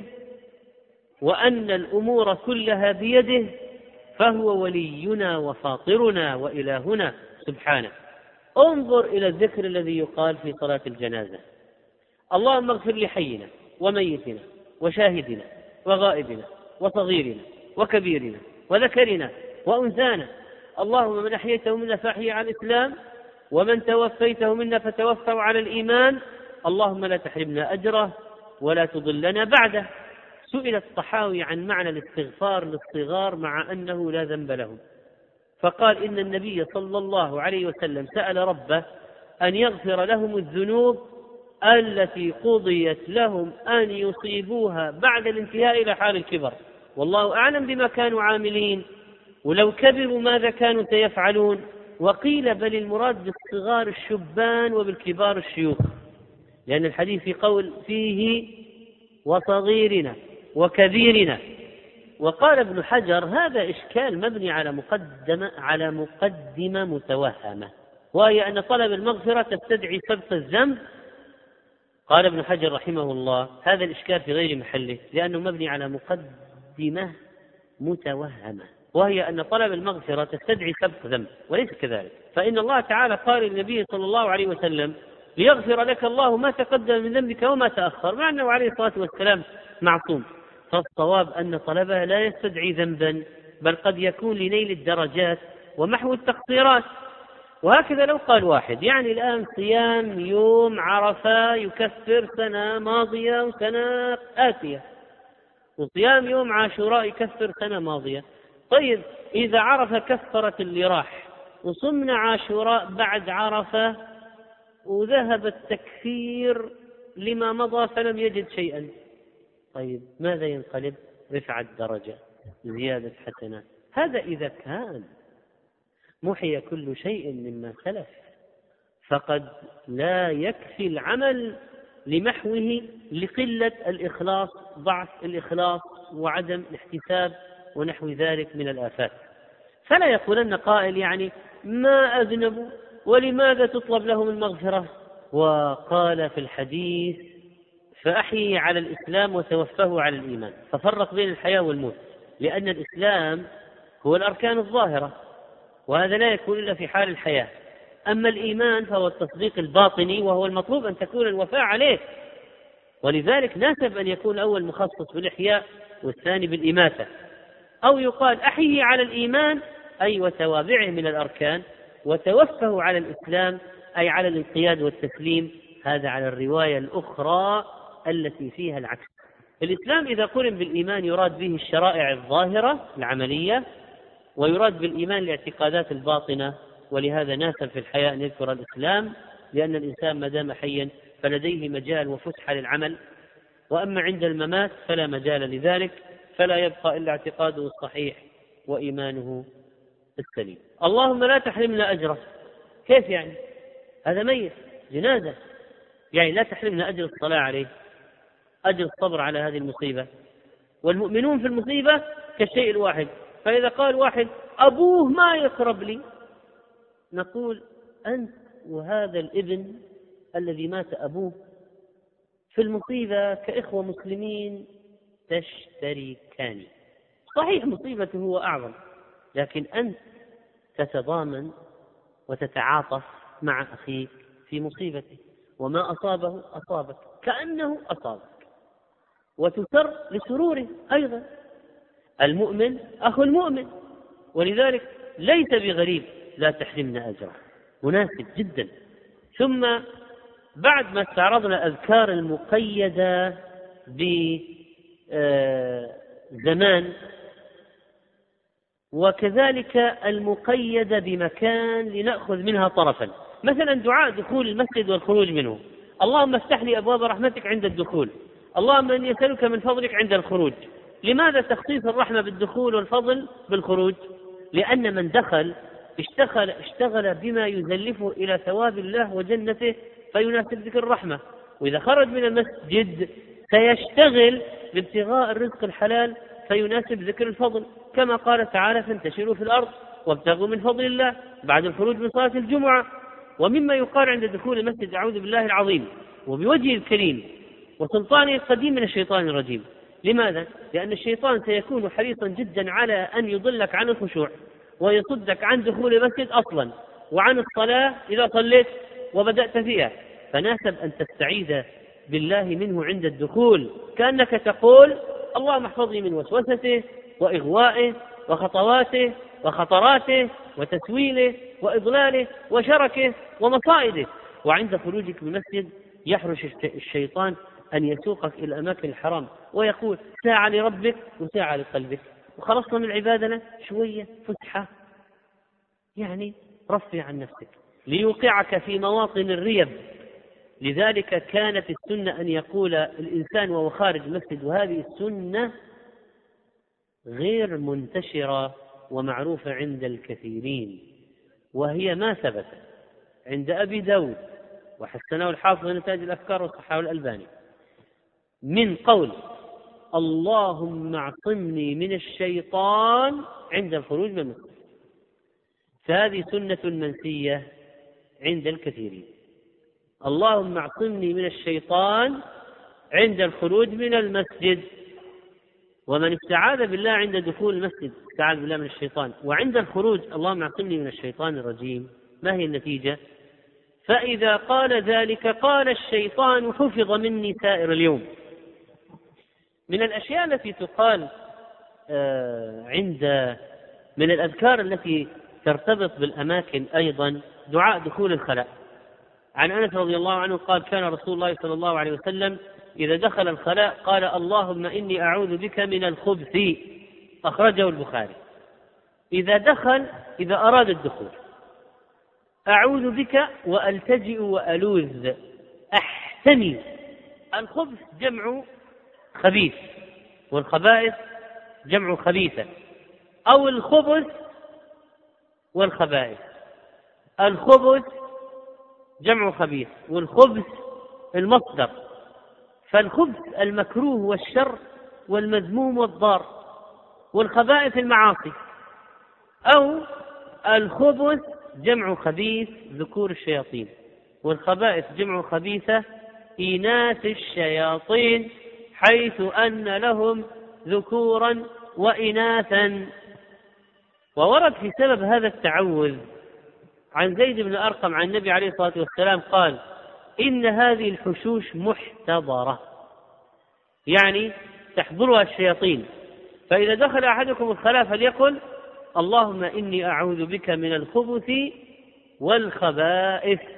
وأن الأمور كلها بيده، فهو ولينا وفاطرنا وإلهنا سبحانه. انظر إلى الذكر الذي يقال في صلاة الجنازة: اللهم اغفر لحينا وميتنا وشاهدنا وغائبنا وصغيرنا وكبيرنا وذكرنا وأنثانا، اللهم من أحييته منا فأحيي على الإسلام، ومن توفيته منا فتوفوا على الإيمان، اللهم لا تحرمنا أجره ولا تضلنا بعده. سئل الطحاوي عن معنى الاستغفار للصغار مع أنه لا ذنب لهم، فقال إن النبي صلى الله عليه وسلم سأل ربه أن يغفر لهم الذنوب التي قضيت لهم أن يصيبوها بعد الانتهاء إلى حال الكبر، والله أعلم بما كانوا عاملين، ولو كبروا ماذا كانوا سيفعلون. وقيل بل المراد بالصغار الشبان وبالكبار الشيوخ، لأن الحديث في قول فيه وصغيرنا وكبيرنا. وقال ابن حجر هذا إشكال مبني على مقدمة على مقدمة متوهمة، وهي أن طلب المغفرة تستدعي سبق الذنب. قال ابن حجر رحمه الله هذا الإشكال في غير محله، لأنه مبني على مقدمة متوهمة، وهي أن طلب المغفرة تستدعي سبق ذنب، وليس كذلك. فإن الله تعالى قال للنبي صلى الله عليه وسلم ليغفر لك الله ما تقدم من ذنبك وما تأخر، مع أنه عليه الصلاة والسلام معصوم. فالصواب أن طلبها لا يستدعي ذنبا، بل قد يكون لنيل الدرجات ومحو التقصيرات. وهكذا لو قال واحد يعني الآن صيام يوم عرفة يكفر سنة ماضية وسنة آتية، وصيام يوم عاشوراء يكفر سنة ماضية، طيب إذا عرفة كفرت اللي راح، وصمنا عاشوراء بعد عرفة وذهب التكفير لما مضى فلم يجد شيئا، طيب ماذا ينقلب؟ رفعت درجة، زيادة حسنات. هذا إذا كان محي كل شيء مما سلف، فقد لا يكفي العمل لمحوه لقلة الإخلاص، ضعف الإخلاص وعدم الاحتساب ونحو ذلك من الآفات. فلا يقولن قائل يعني ما أذنبوا ولماذا تطلب لهم المغفرة؟ وقال في الحديث فأحيي على الإسلام وتوفه على الإيمان، ففرق بين الحياة والموت. لأن الإسلام هو الأركان الظاهرة، وهذا لا يكون إلا في حال الحياة. أما الإيمان فهو التصديق الباطني، وهو المطلوب أن تكون الوفاء عليه، ولذلك ناسب أن يكون الأول مخصص بالإحياء والثاني بالإماتة، أو يقال أحيه على الإيمان أي وتوابعه من الأركان، وتوفه على الإسلام أي على الانقياد والتسليم، هذا على الرواية الأخرى التي فيها العكس. الإسلام إذا قرن بالإيمان يراد به الشرائع الظاهرة العملية، ويراد بالإيمان الاعتقادات الباطنة، ولهذا ناسب في الحياة أن يذكر الإسلام، لأن الإنسان ما دام حيا فلديه مجال وفسحة للعمل، وأما عند الممات فلا مجال لذلك، فلا يبقى إلا اعتقاده الصحيح وإيمانه السليم. اللهم لا تحرمنا أجره. كيف يعني؟ هذا ميت جنازة، يعني لا تحرمنا أجر الصلاة عليه، أجر الصبر على هذه المصيبة. والمؤمنون في المصيبة كالشيء الواحد، فإذا قال واحد أبوه ما يقرب لي، نقول أنت وهذا الابن الذي مات أبوه في المصيبة كإخوة مسلمين تشتركان. صحيح مصيبته هو أعظم، لكن أنت تتضامن وتتعاطف مع أخيك في مصيبته، وما أصابه أصابك كأنه أصابك، وتسر لسروره أيضا. المؤمن أخو المؤمن، ولذلك ليس بغريب لا تحرمنا أجره، مناسب جدا. ثم بعد ما استعرضنا أذكار المقيدة بزمان، وكذلك المقيدة بمكان لنأخذ منها طرفا، مثلا دعاء دخول المسجد والخروج منه، اللهم افتح لي أبواب رحمتك عند الدخول، اللهم إني أسألك من فضلك عند الخروج. لماذا تخصيص الرحمة بالدخول والفضل بالخروج؟ لأن من دخل اشتغل, اشتغل بما يزلفه إلى ثواب الله وجنته فيناسب ذكر الرحمة، وإذا خرج من المسجد سيشتغل بابتغاء الرزق الحلال فيناسب ذكر الفضل، كما قال تعالى فانتشروا في الأرض وابتغوا من فضل الله بعد الخروج من صلاة الجمعة. ومما يقال عند دخول المسجد أعوذ بالله العظيم وبوجهه الكريم وسلطانه القديم من الشيطان الرجيم. لماذا؟ لأن الشيطان سيكون حريصا جدا على أن يضلك عن الخشوع ويصدك عن دخول المسجد أصلا وعن الصلاة إذا صليت وبدأت فيها، فناسب أن تستعيذ بالله منه عند الدخول، كأنك تقول اللهم احفظني من وسوسته وإغوائه وخطواته وخطراته وتسويله وإضلاله وشركه ومصائده. وعند خروجك من المسجد يحرش الشيطان أن يسوقك إلى الأماكن الحرام ويقول ساعة لربك وساعة لقلبك، وخلصنا من العبادة شوية فسحة، يعني رفع عن نفسك ليوقعك في مواطن الريب. لذلك كانت السنة أن يقول الإنسان وهو خارج المسجد، وهذه السنة غير منتشرة ومعروفة عند الكثيرين، وهي ما ثبت عند أبي داود وحسنه الحافظ نتاج الأفكار والصحاح الألباني من قول اللهم اعصمني من الشيطان عند الخروج من المسجد، فهذه سنة منسية عند الكثيرين. اللهم اعصمني من الشيطان عند الخروج من المسجد، ومن استعاذ بالله عند دخول المسجد استعاذ بالله من الشيطان، وعند الخروج اللهم اعصمني من الشيطان الرجيم. ما هي النتيجة؟ فإذا قال ذلك قال الشيطان حفظ مني سائر اليوم. من الأشياء التي تقال عند من الأذكار التي ترتبط بالأماكن أيضا دعاء دخول الخلاء. عن أنس رضي الله عنه قال كان رسول الله صلى الله عليه وسلم إذا دخل الخلاء قال اللهم إني أعوذ بك من الخبث، أخرجه البخاري. إذا دخل إذا أراد الدخول أعوذ بك وألتجئ وألوذ أحتمي. الخبث جمع خبيث، والخبائث جمع خبيثة، أو الخبث والخبائث. الخبث جمع خبيث والخبث المصدر، فالخبث المكروه والشر والمذموم والضار، والخبائث المعاصي. أو الخبث جمع خبيث ذكور الشياطين، والخبائث جمع خبيثة إناث الشياطين، حيث أن لهم ذكورا وإناثا. وورد في سبب هذا التعوذ عن زيد بن أرقم عن النبي عليه الصلاة والسلام قال: إن هذه الحشوش محتضرة، يعني تحضرها الشياطين، فإذا دخل أحدكم الخلاء فليقل: اللهم إني أعوذ بك من الخبث والخبائث.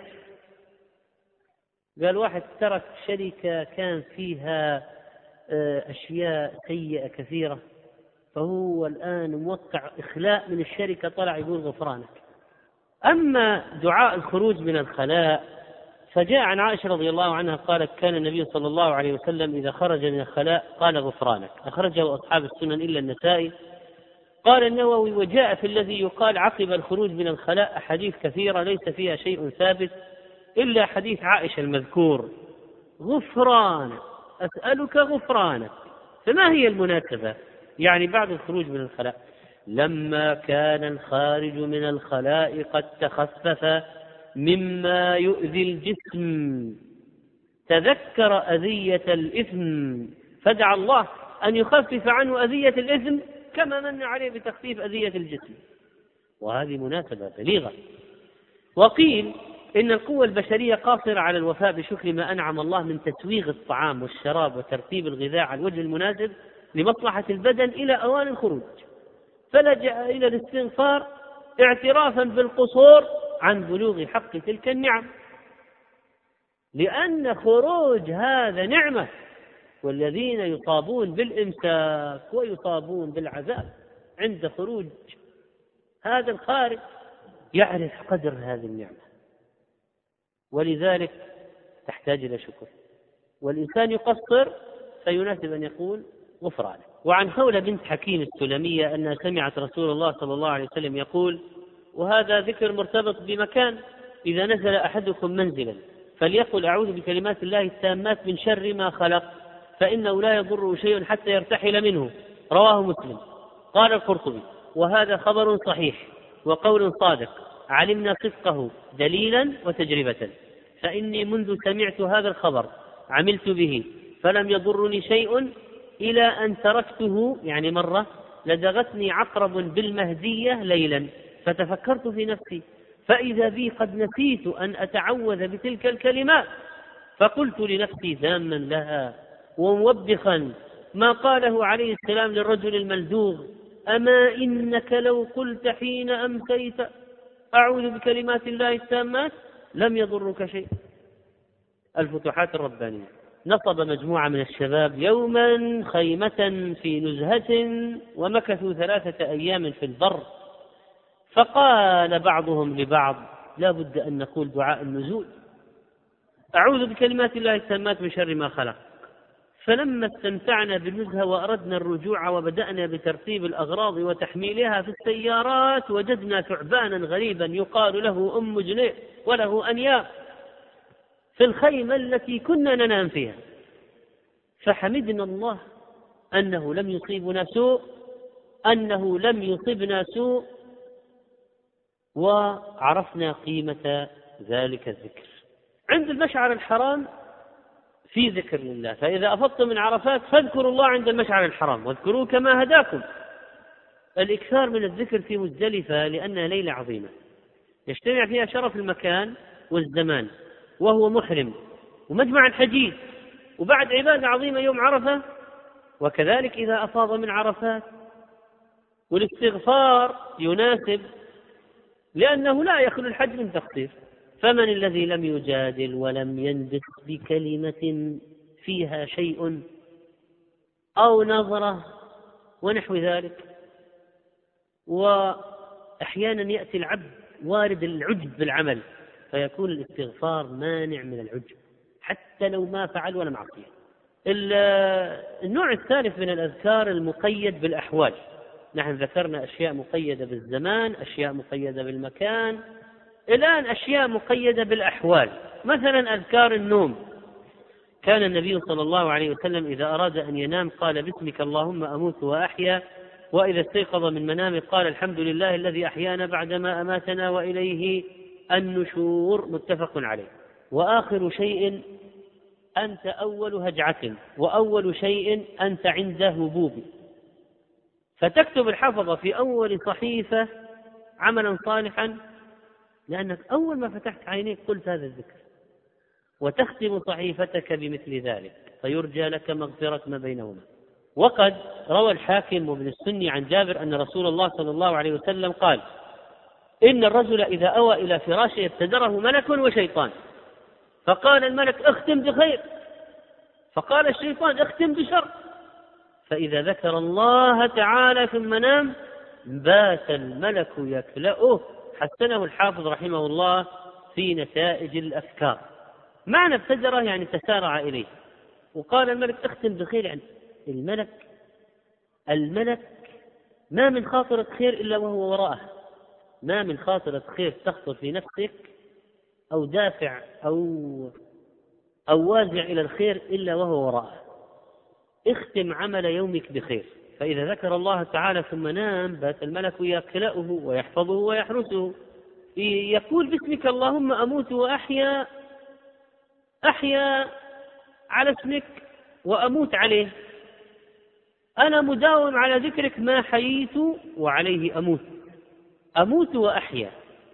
قال واحد ترك شركة كان فيها أشياء سيئة كثيرة، فهو الآن موقع إخلاء من الشركة، طلع يقول غفرانك. أما دعاء الخروج من الخلاء فجاء عن عائشة رضي الله عنها قالت: كان النبي صلى الله عليه وسلم إذا خرج من الخلاء قال غفرانك، أخرجه أصحاب السنن إلا النسائي. قال النووي: وجاء في الذي يقال عقب الخروج من الخلاء أحاديث كثيرة ليس فيها شيء ثابت إلا حديث عائشة المذكور: غفرانك، أسألك غفرانك. فما هي المناسبة؟ يعني بعد الخروج من الخلاء: لما كان الخارج من الخلاء قد تخفف مما يؤذي الجسم تذكر أذية الإثم فدعا الله أن يخفف عنه أذية الإثم كما من عليه بتخفيف أذية الجسم. وهذه مناسبة بليغة. وقيل إن القوة البشرية قاصرة على الوفاء بشكر ما أنعم الله من تسويغ الطعام والشراب وترتيب الغذاء على الوجه المناسب لمصلحة البدن إلى أوان الخروج، فلجأ إلى الاستغفار اعترافا بالقصور عن بلوغ حق تلك النعم، لأن خروج هذا نعمة، والذين يصابون بالإمساك ويصابون بالعذاب عند خروج هذا الخارج يعرف قدر هذه النعمة، ولذلك تحتاج إلى شكر. والإنسان يقصر فيناسب أن يقول غفرانه. وعن خولة بنت حكيم السلمية أنها سمعت رسول الله صلى الله عليه وسلم يقول، وهذا ذكر مرتبط بمكان: إذا نزل أحدكم منزلا فليقل أعوذ بكلمات الله التامات من شر ما خلق، فإنه لا يضره شيء حتى يرتحل منه. رواه مسلم. قال القرطبي: وهذا خبر صحيح وقول صادق علمنا صدقه دليلا وتجربة، فإني منذ سمعت هذا الخبر عملت به فلم يضرني شيء إلى أن تركته، يعني مرة لدغتني عقرب بالمهدية ليلا فتفكرت في نفسي فإذا بي قد نسيت أن أتعوذ بتلك الكلمات، فقلت لنفسي ذاما لها وموبخا ما قاله عليه السلام للرجل الملدوغ: أما إنك لو قلت حين أمسيت أعوذ بكلمات الله التامات لم يضرك شيء. الفتوحات الربانية. نصب مجموعة من الشباب يوما خيمة في نزهة ومكثوا ثلاثة أيام في البر، فقال بعضهم لبعض: لا بد أن نقول دعاء النزول: أعوذ بكلمات الله التامات من شر ما خلق. فلما استمتعنا بالنزهة وأردنا الرجوع وبدأنا بترتيب الأغراض وتحميلها في السيارات وجدنا ثعبانا غريبا يقال له أم جنيه وله أنياب في الخيمة التي كنا ننام فيها، فحمدنا الله أنه لم يصيبنا سوء أنه لم يصبنا سوء وعرفنا قيمة ذلك الذكر. عند المشعر الحرام في ذكر لله، فإذا أفضتم من عرفات فاذكروا الله عند المشعر الحرام واذكروه كما هداكم. الإكثار من الذكر في مزدلفة لأنها ليلة عظيمة يجتمع فيها شرف المكان والزمان وهو محرم ومجمع الحجيج وبعد عبادة عظيمة يوم عرفة، وكذلك إذا أفاض من عرفات. والاستغفار يناسب لأنه لا يخلو الحج من تقصير. فمن الذي لم يجادل ولم يندس بكلمة فيها شيء أو نظرة ونحو ذلك؟ وأحيانا يأتي العبد وارد العجب بالعمل فيكون الاستغفار مانع من العجب حتى لو ما فعل ولا معصية. النوع الثالث من الأذكار المقيد بالأحوال. نحن ذكرنا أشياء مقيدة بالزمان، أشياء مقيدة بالمكان، الآن أشياء مقيدة بالأحوال. مثلا أذكار النوم. كان النبي صلى الله عليه وسلم إذا أراد أن ينام قال: باسمك اللهم أموت وأحيا، وإذا استيقظ من منامه قال: الحمد لله الذي أحيانا بعدما أماتنا وإليه النشور. متفق عليه. وآخر شيء أنت أول هجعة، وأول شيء أنت عند هبوب، فتكتب الحفظة في أول صحيفة عملا صالحا لأنك أول ما فتحت عينيك قلت هذا الذكر، وتختم صحيفتك بمثل ذلك، فيرجى لك مغفرة ما بينهما. وقد روى الحاكم وابن السني عن جابر أن رسول الله صلى الله عليه وسلم قال: إن الرجل إذا أوى إلى فراشه ابتدره ملك وشيطان، فقال الملك: اختم بخير، فقال الشيطان: اختم بشر. فإذا ذكر الله تعالى ثم نام بات الملك يكلأه. حسنه الحافظ رحمه الله في نتائج الأفكار. معنى ابتدره يعني تسارع إليه. وقال الملك: اختم بخير، يعني الملك الملك ما من خاطرة خير إلا وهو وراءه، ما من خاطرة خير تخطر في نفسك أو دافع أو أو وازع إلى الخير إلا وهو وراءه. اختم عمل يومك بخير. فإذا ذكر الله تعالى ثم نام بات الملك يكلأه ويحفظه ويحرسه. يقول: باسمك اللهم أموت وأحيا، أحيا على اسمك وأموت عليه، أنا مداوم على ذكرك ما حييت وعليه أموت. أموت وأحيا،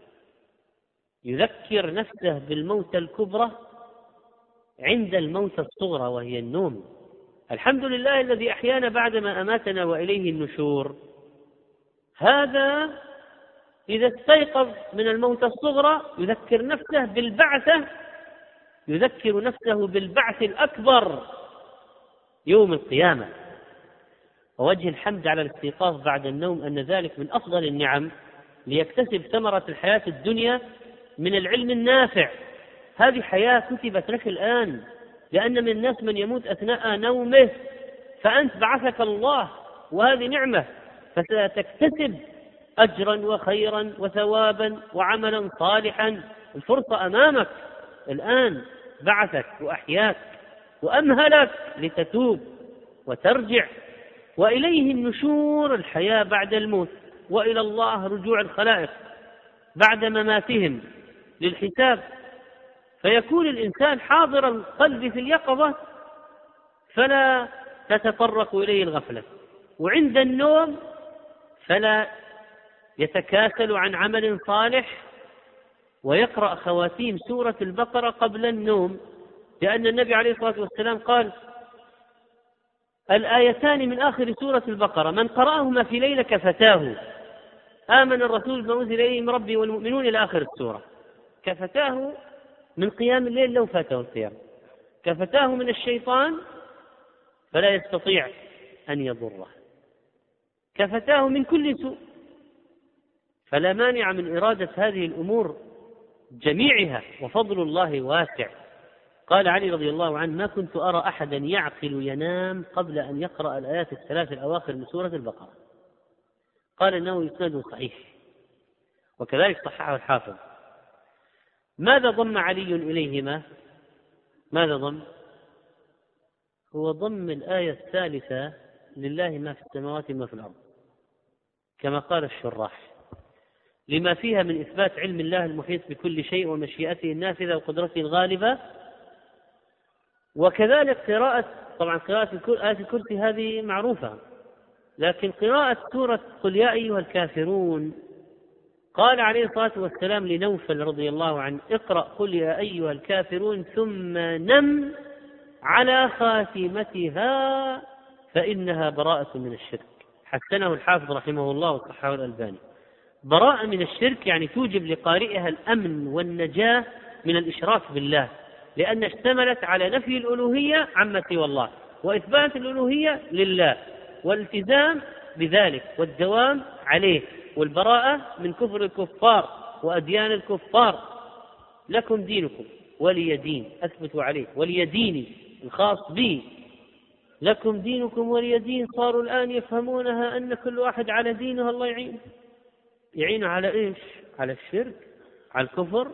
يذكر نفسه بالموت الكبرى عند الموت الصغرى وهي النوم. الحمد لله الذي أحيانا بعدما أماتنا وإليه النشور. هذا إذا استيقظ من الموت الصغرى يذكر نفسه بالبعثة، يذكر نفسه بالبعث الأكبر يوم القيامة. ووجه الحمد على الاستيقاظ بعد النوم أن ذلك من أفضل النعم ليكتسب ثمرة الحياة الدنيا من العلم النافع. هذه حياة كتبت لك الآن، لأن من الناس من يموت أثناء نومه، فأنت بعثك الله وهذه نعمة، فستكتسب أجرا وخيرا وثوابا وعملا صالحا. الفرصة أمامك الآن، بعثك وأحياك وأمهلك لتتوب وترجع، وإليه النشور، الحياة بعد الموت، وإلى الله رجوع الخلائق بعد مماتهم للحساب. فيكون الإنسان حاضر القلب في اليقظة فلا تتطرق إليه الغفلة، وعند النوم فلا يتكاسل عن عمل صالح، ويقرأ خواتيم سورة البقرة قبل النوم، لأن النبي عليه الصلاة والسلام قال: الآيتان من آخر سورة البقرة من قرأهما في ليلة كفتاه، آمن الرسول بما أنزل إليه من ربه والمؤمنون إلى آخر السورة. كفتاه من قيام الليل لو فاته القيام، كفتاه من الشيطان فلا يستطيع أن يضره، كفتاه من كل سوء. فلا مانع من إرادة هذه الأمور جميعها، وفضل الله واسع. قال علي رضي الله عنه: ما كنت أرى أحدا يعقل ينام قبل أن يقرأ الآيات الثلاث الأواخر من سورة البقرة. قال إنه إسناده صحيح، وكذلك صححه الحافظ. ماذا ضم علي إليهما؟ ماذا ضم؟ هو ضم الآية الثالثة: لله ما في السماوات وما في الأرض، كما قال الشراح، لما فيها من إثبات علم الله المحيط بكل شيء ومشيئته النافذة وقدرته الغالبة. وكذلك قراءة، طبعا قراءة آية الكرسي هذه معروفة، لكن قراءة سورة قل يا أيها الكافرون، قال عليه الصلاة والسلام لنوفل رضي الله عنه: اقرأ قل يا أيها الكافرون ثم نم على خاتمتها فإنها براءة من الشرك. حسنه الحافظ رحمه الله وصححه الألباني. براءة من الشرك يعني توجب لقارئها الأمن والنجاة من الإشراك بالله، لأن اشتملت على نفي الألوهية عما سوى الله وإثبات الألوهية لله، والالتزام بذلك والدوام عليه، والبراءة من كفر الكفار وأديان الكفار. لكم دينكم ولي دين، أثبتوا عليه، ولي ديني الخاص بي. لكم دينكم ولي دين. صاروا الآن يفهمونها أن كل واحد على دينه الله يعين. يعين على إيش؟ على الشرك، على الكفر،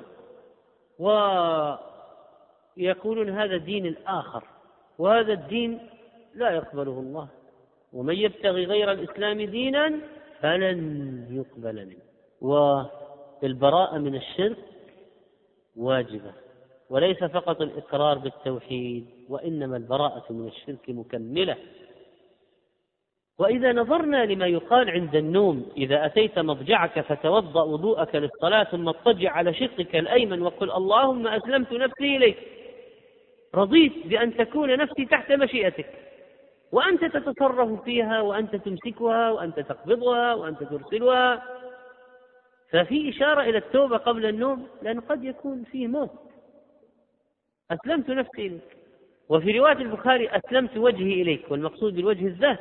ويقولون هذا دين الآخر، وهذا الدين لا يقبله الله، ومن يبتغي غير الإسلام دينا فلن يقبل منه. والبراءة من الشرك واجبة، وليس فقط الإقرار بالتوحيد، وإنما البراءة من الشرك مكملة. وإذا نظرنا لما يقال عند النوم: إذا أتيت مضجعك فتوضأ وضوءك للصلاة ثم اضطجع على شقك الأيمن وقل اللهم أسلمت نفسي إليك، رضيت بأن تكون نفسي تحت مشيئتك، وأنت تتصرف فيها وأنت تمسكها وأنت تقبضها وأنت ترسلها. ففي إشارة إلى التوبة قبل النوم، لأن قد يكون فيه موت. أسلمت نفسي إليك. وفي رواية البخاري: أسلمت وجهي إليك، والمقصود بالوجه الذات،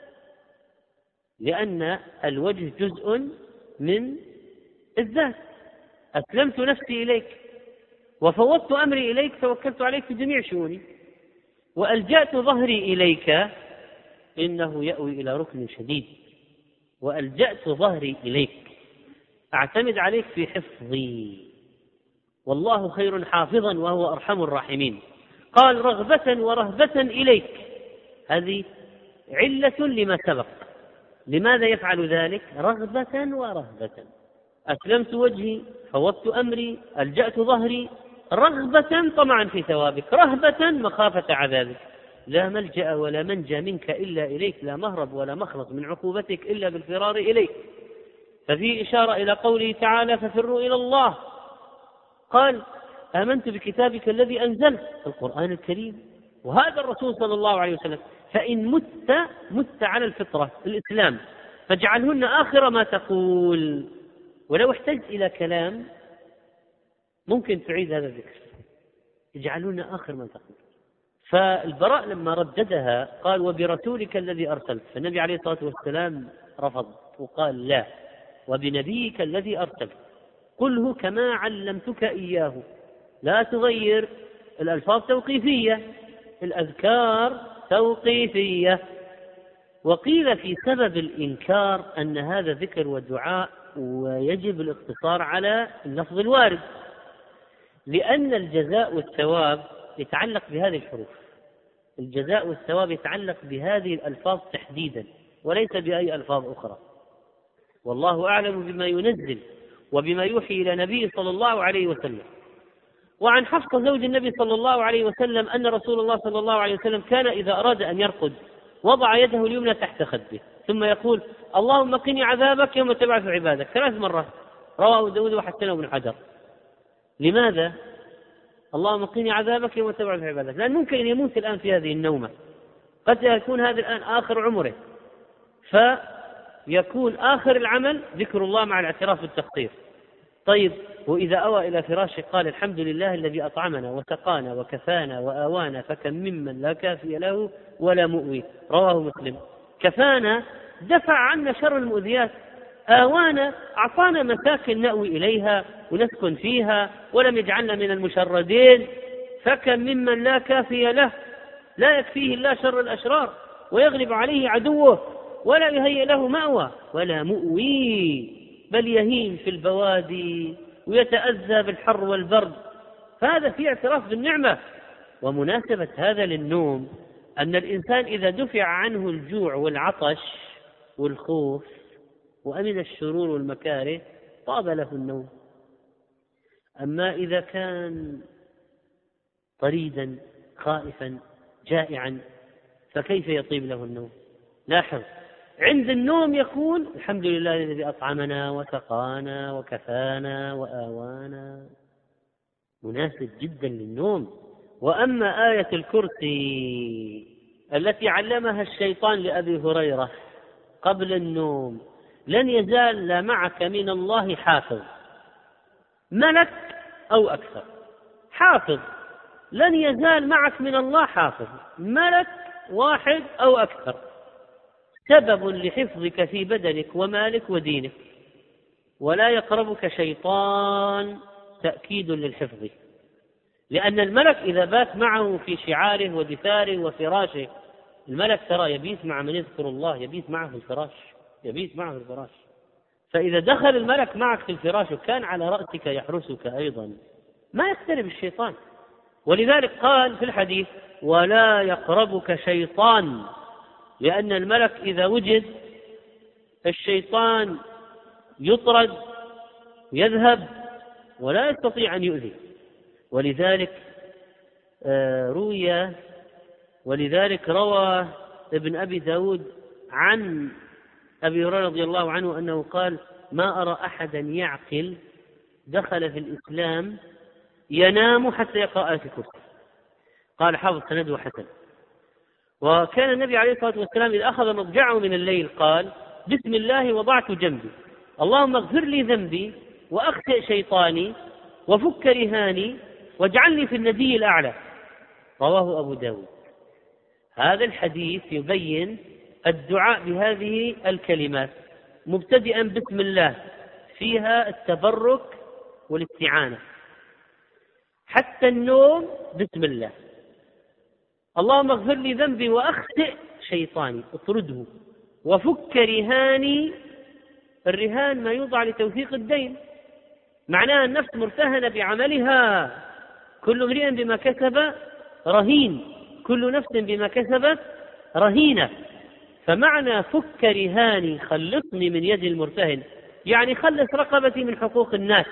لأن الوجه جزء من الذات. أسلمت نفسي إليك وفوضت أمري إليك، توكلت عليك في جميع شؤوني، وألجأت ظهري إليك، إنه يأوي إلى ركن شديد. وألجأت ظهري إليك، أعتمد عليك في حفظي، والله خير حافظا وهو أرحم الراحمين. قال: رغبة ورهبة إليك، هذه علة لما سبق. لماذا يفعل ذلك؟ رغبة ورهبة. أسلمت وجهي، فوضت أمري، ألجأت ظهري، رغبة طمعا في ثوابك، رهبة مخافة عذابك. لا ملجأ ولا منجى منك إلا إليك، لا مهرب ولا مخلص من عقوبتك إلا بالفرار إليك. ففي إشارة إلى قوله تعالى: ففروا إلى الله. قال: آمنت بكتابك الذي أنزلت، القرآن الكريم، وهذا الرسول صلى الله عليه وسلم. فإن مت مت على الفطرة الإسلام، فاجعلهن آخر ما تقول. ولو احتجت إلى كلام ممكن تعيد هذا الذكر: اجعلهن آخر ما تقول. فالبراء لما رددها قال: وبرسولك الذي أرسلت. فالنبي عليه الصلاة والسلام رفض وقال: لا، وبنبيك الذي أرسلت قله كما علمتك إياه. لا تغير. الألفاظ توقيفية، الأذكار توقيفية. وقيل في سبب الإنكار أن هذا ذكر ودعاء، ويجب الاقتصار على اللفظ الوارد، لأن الجزاء والثواب يتعلق بهذه الحروف. الجزاء والثواب يتعلق بهذه الألفاظ تحديدا، وليس بأي ألفاظ أخرى. والله أعلم بما ينزل وبما يوحي إلى نبيه صلى الله عليه وسلم. وعن حفصة زوج النبي صلى الله عليه وسلم أن رسول الله صلى الله عليه وسلم كان إذا أراد أن يرقد وضع يده اليمنى تحت خده، ثم يقول: اللهم قني عذابك يوم تبعث عبادك، ثلاث مرات. رواه داود وحسنه ابن حجر. لماذا؟ اللهم قني عذابك يوم تبعث عبادك، لأن ممكن أن يموت الآن في هذه النومة، قد يكون هذا الآن آخر عمره، فيكون آخر العمل ذكر الله مع الاعتراف بالتقصير. طيب، وإذا أوى إلى فراشه قال: الحمد لله الذي أطعمنا وسقانا وكفانا وآوانا، فكم ممن لا كافي له ولا مؤوي. رواه مسلم. كفانا دفع عنا شر المؤذيات، آوانا أعطانا مساكن نأوي إليها ونسكن فيها، ولم يجعلنا من المشردين. فكم ممن لا كافي له، لا يكفيه الله شر الأشرار، ويغلب عليه عدوه، ولا يهيئ له مأوى ولا مؤوي، بل يهيم في البوادي ويتأذى بالحر والبرد. فهذا فيه اعتراف بالنعمة. ومناسبة هذا للنوم أن الإنسان إذا دفع عنه الجوع والعطش والخوف وأمن الشرور والمكاره طاب له النوم. أما إذا كان طريدا خائفا جائعا فكيف يطيب له النوم؟ لاحظ، عند النوم يقول: الحمد لله الذي أطعمنا وسقانا وكفانا وآوانا. مناسب جدا للنوم. وأما آية الكرسي التي علمها الشيطان لأبي هريرة قبل النوم: لن يزال لا معك من الله حافظ، ملك أو أكثر. حافظ، لن يزال معك من الله حافظ، ملك واحد أو أكثر، سبب لحفظك في بدنك ومالك ودينك. ولا يقربك شيطان، تأكيد للحفظ، لأن الملك إذا بات معه في شعاره ودثاره وفراشه، الملك ترى يبيت مع من يذكر الله، يبيت معه في الفراش، يبيت معه في الفراش. فإذا دخل الملك معك في الفراش وكان على رأسك يحرسك أيضا، ما يقترب الشيطان. ولذلك قال في الحديث: ولا يقربك شيطان، لأن الملك إذا وجد الشيطان يطرد يذهب ولا يستطيع أن يؤذي. ولذلك روي ولذلك روى ابن أبي داود عن أبي هريرة رضي الله عنه أنه قال: ما أرى أحدا يعقل دخل في الإسلام ينام حتى يقرأ آية الكرسي. قال حافظ سنده حسن. وكان النبي عليه الصلاة والسلام إذا أخذ مضجعه من الليل قال: بسم الله وضعت جنبي، اللهم اغفر لي ذنبي وأخطئ شيطاني وفك رهاني واجعلني في الندي الأعلى. رواه أبو داود. هذا الحديث يبين الدعاء بهذه الكلمات مبتدئا بسم الله، فيها التبرك والاستعانة. حتى النوم بسم الله. اللهم اغفر لي ذنبي وأخطئ شيطاني، اطرده وفك رهاني. الرهان ما يوضع لتوثيق الدين، معناها النفس مرتهنة بعملها، كل امرئ بما كسب رهين، كل نفس بما كسبت رهينة. فمعنى فك رهاني خلصني من يد المرتهن، يعني خلص رقبتي من حقوق الناس،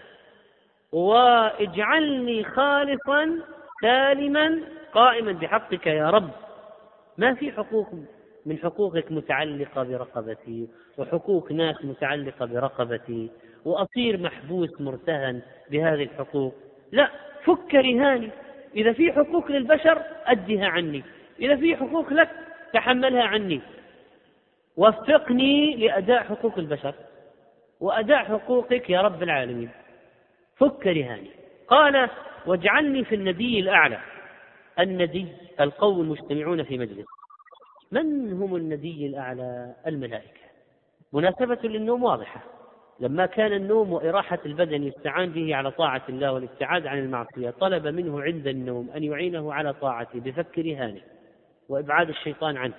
واجعلني خالصا سالما قائما بحقك يا رب. ما في حقوق من حقوقك متعلقة برقبتي، وحقوق ناس متعلقة برقبتي، وأصير محبوس مرتهن بهذه الحقوق. لا، فك رهاني. إذا في حقوق للبشر أدها عني، إذا في حقوق لك تحملها عني. وفقني لأداء حقوق البشر وأداء حقوقك يا رب العالمين. فك رهاني. قال: واجعلني في الندي الأعلى. الندي القوم المجتمعون في مجلس. من هم الندي الأعلى؟ الملائكة. مناسبة للنوم واضحة. لما كان النوم وإراحة البدن يستعان به على طاعة الله والابتعاد عن المعصية، طلب منه عند النوم أن يعينه على طاعته بفك رهانه وإبعاد الشيطان عنه،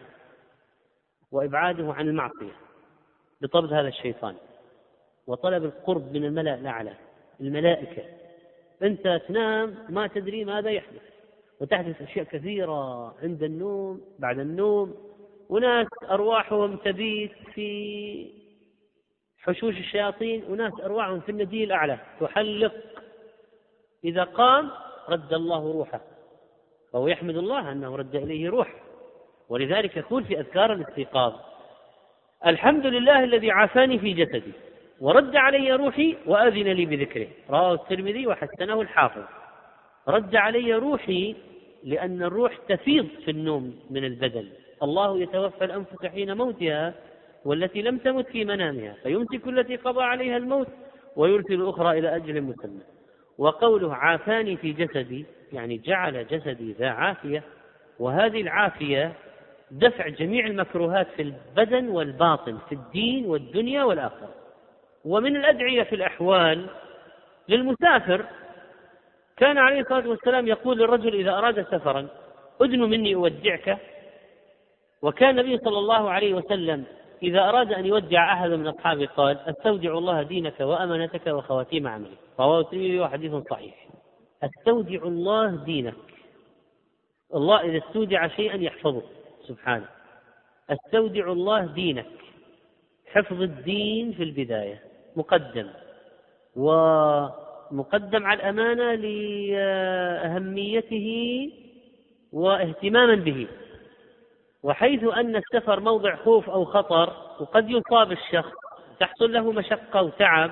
وإبعاده عن المعصية بطرد هذا الشيطان، وطلب القرب من الملأ الأعلى الملائكة. أنت تنام ما تدري ماذا يحدث، وتحدث أشياء كثيرة عند النوم بعد النوم، وناس أرواحهم تبيت في حشوش الشياطين، وناس أرواحهم في الندي الأعلى تحلق. إذا قام رد الله روحه، فهو يحمد الله أنه رد إليه روح. ولذلك يقول في أذكار الاستيقاظ: الحمد لله الذي عافاني في جسدي ورد علي روحي وأذن لي بذكره. رواه الترمذي وحسنه الحافظ. رد علي روحي لأن الروح تفيض في النوم من البدن. الله يتوفى الأنفس حين موتها والتي لم تمت في منامها، فيمسك التي قضى عليها الموت ويرسل الأخرى إلى أجل مسمى. وقوله عافاني في جسدي يعني جعل جسدي ذا عافية، وهذه العافية دفع جميع المكروهات في البدن والباطن، في الدين والدنيا والآخرة. ومن الأدعية في الأحوال للمسافر، كان عليه الصلاة والسلام يقول للرجل إذا أراد سفرا: أدن مني أودعك. وكان النبي صلى الله عليه وسلم إذا أراد أن يودع أحد من أصحابه قال: استودع الله دينك وأمانتك وخواتيم عملك. رواه الترمذي وحديث صحيح. استودع الله دينك. الله إذا استودع شيئا يحفظه سبحانه. استودع الله دينك، حفظ الدين في البداية مقدم، ومقدم على الأمانة لأهميته واهتماما به. وحيث أن السفر موضع خوف أو خطر، وقد يصاب الشخص، تحصل له مشقة وتعب،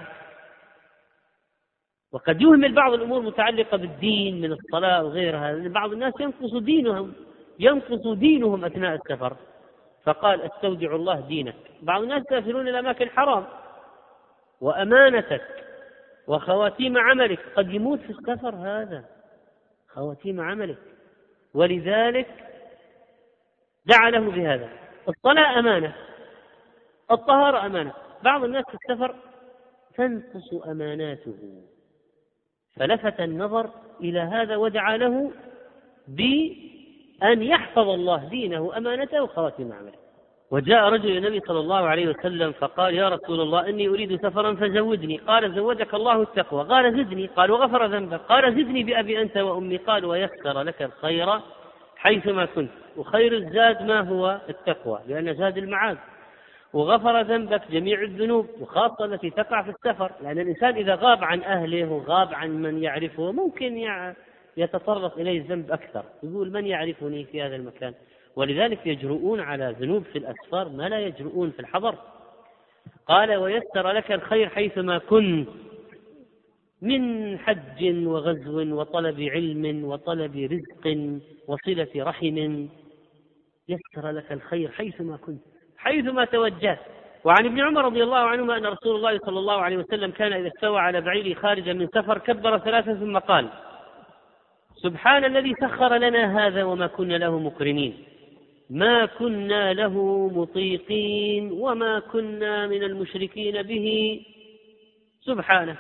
وقد يهمل بعض الأمور متعلقة بالدين من الصلاة وغيرها، لأن بعض الناس ينقص دينهم ينقص دينهم أثناء السفر. فقال: استودع الله دينك. بعض الناس يسافرون إلى أماكن حرام، وأمانتك وخواتيم عملك. قد يموت في السفر، هذا خواتيم عملك. ولذلك دعا له بهذا. الصلاة أمانة، الطهارة أمانة. بعض الناس في السفر تنقص أماناته، فلفت النظر إلى هذا ودعا له بأن يحفظ الله دينه أمانته وخواتيم عمله. وجاء رجل إلى النبي صلى الله عليه وسلم فقال: يا رسول الله إني أريد سفرا فزودني. قال: زودك الله التقوى. قال: زدني. قال: وغفر ذنبك. قال: زدني بأبي أنت وأمي. قال: ويسر لك الخير حيثما كنت. وخير الزاد ما هو؟ التقوى، لأن زاد المعاد. وغفر ذنبك جميع الذنوب، وخاصة التي تقع في السفر، لأن الإنسان إذا غاب عن أهله وغاب عن من يعرفه ممكن يتطرق إليه الذنب أكثر، يقول: من يعرفني في هذا المكان؟ ولذلك يجرؤون على ذنوب في الأسفار ما لا يجرؤون في الحضر. قال ويسر لك الخير حيثما كنت من حج وغزو وطلب علم وطلب رزق وصلة رحم، يسر لك الخير حيثما كنت حيثما توجهت. وعن ابن عمر رضي الله عنهما أن رسول الله صلى الله عليه وسلم كان إذا استوى على بعيره خارجا من سفر كبر ثلاثا ثم قال سبحان الذي سخر لنا هذا وما كنا له مقرنين ما كنا له مطيقين وما كنا من المشركين به سبحانه.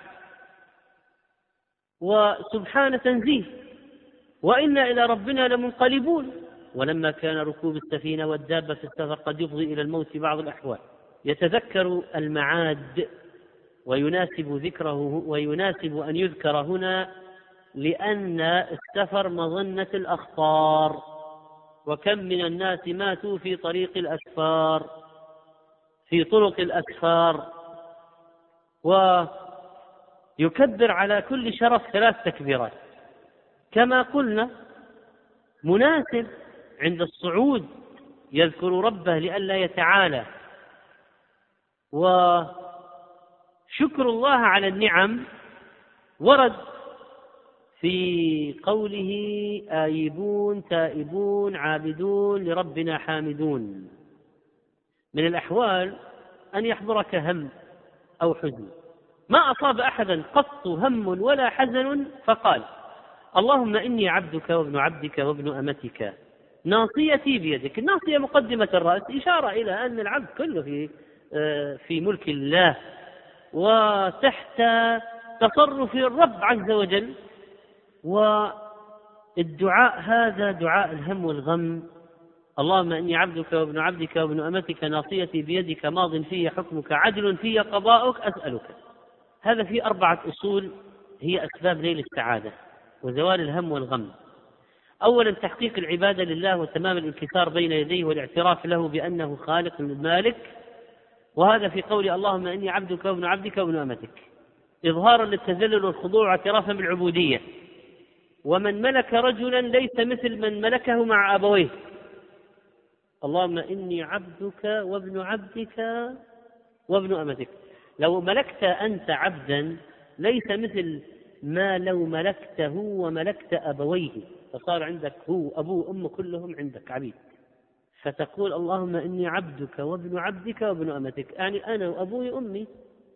وسبحان تنزيه وإنا إلى ربنا لمنقلبون. ولما كان ركوب السفينة والدابة في السفر قد يفضي إلى الموت في بعض الأحوال يتذكر المعاد ويناسب ذكره ويناسب أن يذكر هنا لأن السفر مظنة الأخطار، وكم من الناس ماتوا في طريق الأسفار في طرق الأسفار. ويكبر على كل شرف ثلاث تكبيرات كما قلنا، مناسب عند الصعود يذكر ربه لئلا يتعالى. وشكر الله على النعم ورد في قوله آيبون تائبون عابدون لربنا حامدون. من الأحوال أن يحضرك هم أو حزن، ما أصاب أحدا قط هم ولا حزن فقال اللهم إني عبدك وابن عبدك وابن أمتك ناصيتي بيدك. الناصية مقدمة الرأس، إشارة إلى أن العبد كله في في ملك الله وتحت تصرف الرب عز وجل. والدعاء هذا دعاء الهم والغم، اللهم إني عبدك وابن عبدك وابن أمتك ناصيتي بيدك ماض في حكمك عدل في قضاؤك أسألك. هذا في أربعة أصول هي أسباب نيل السعادة وزوال الهم والغم. أولا تحقيق العبادة لله وتمام الانكسار بين يديه والاعتراف له بأنه خالق المالك، وهذا في قول اللهم إني عبدك وابن عبدك وابن أمتك إظهارا للتذلل والخضوع واعترافا بالعبودية. ومن ملك رجلا ليس مثل من ملكه مع أبويه، اللهم إني عبدك وابن عبدك وابن أمتك. لو ملكت أنت عبدا ليس مثل ما لو ملكته وملكت أبويه، فصار عندك هو أبوه أمه كلهم عندك عبيد. فتقول اللهم إني عبدك وابن عبدك وابن أمتك، يعني أنا وأبوي أمي.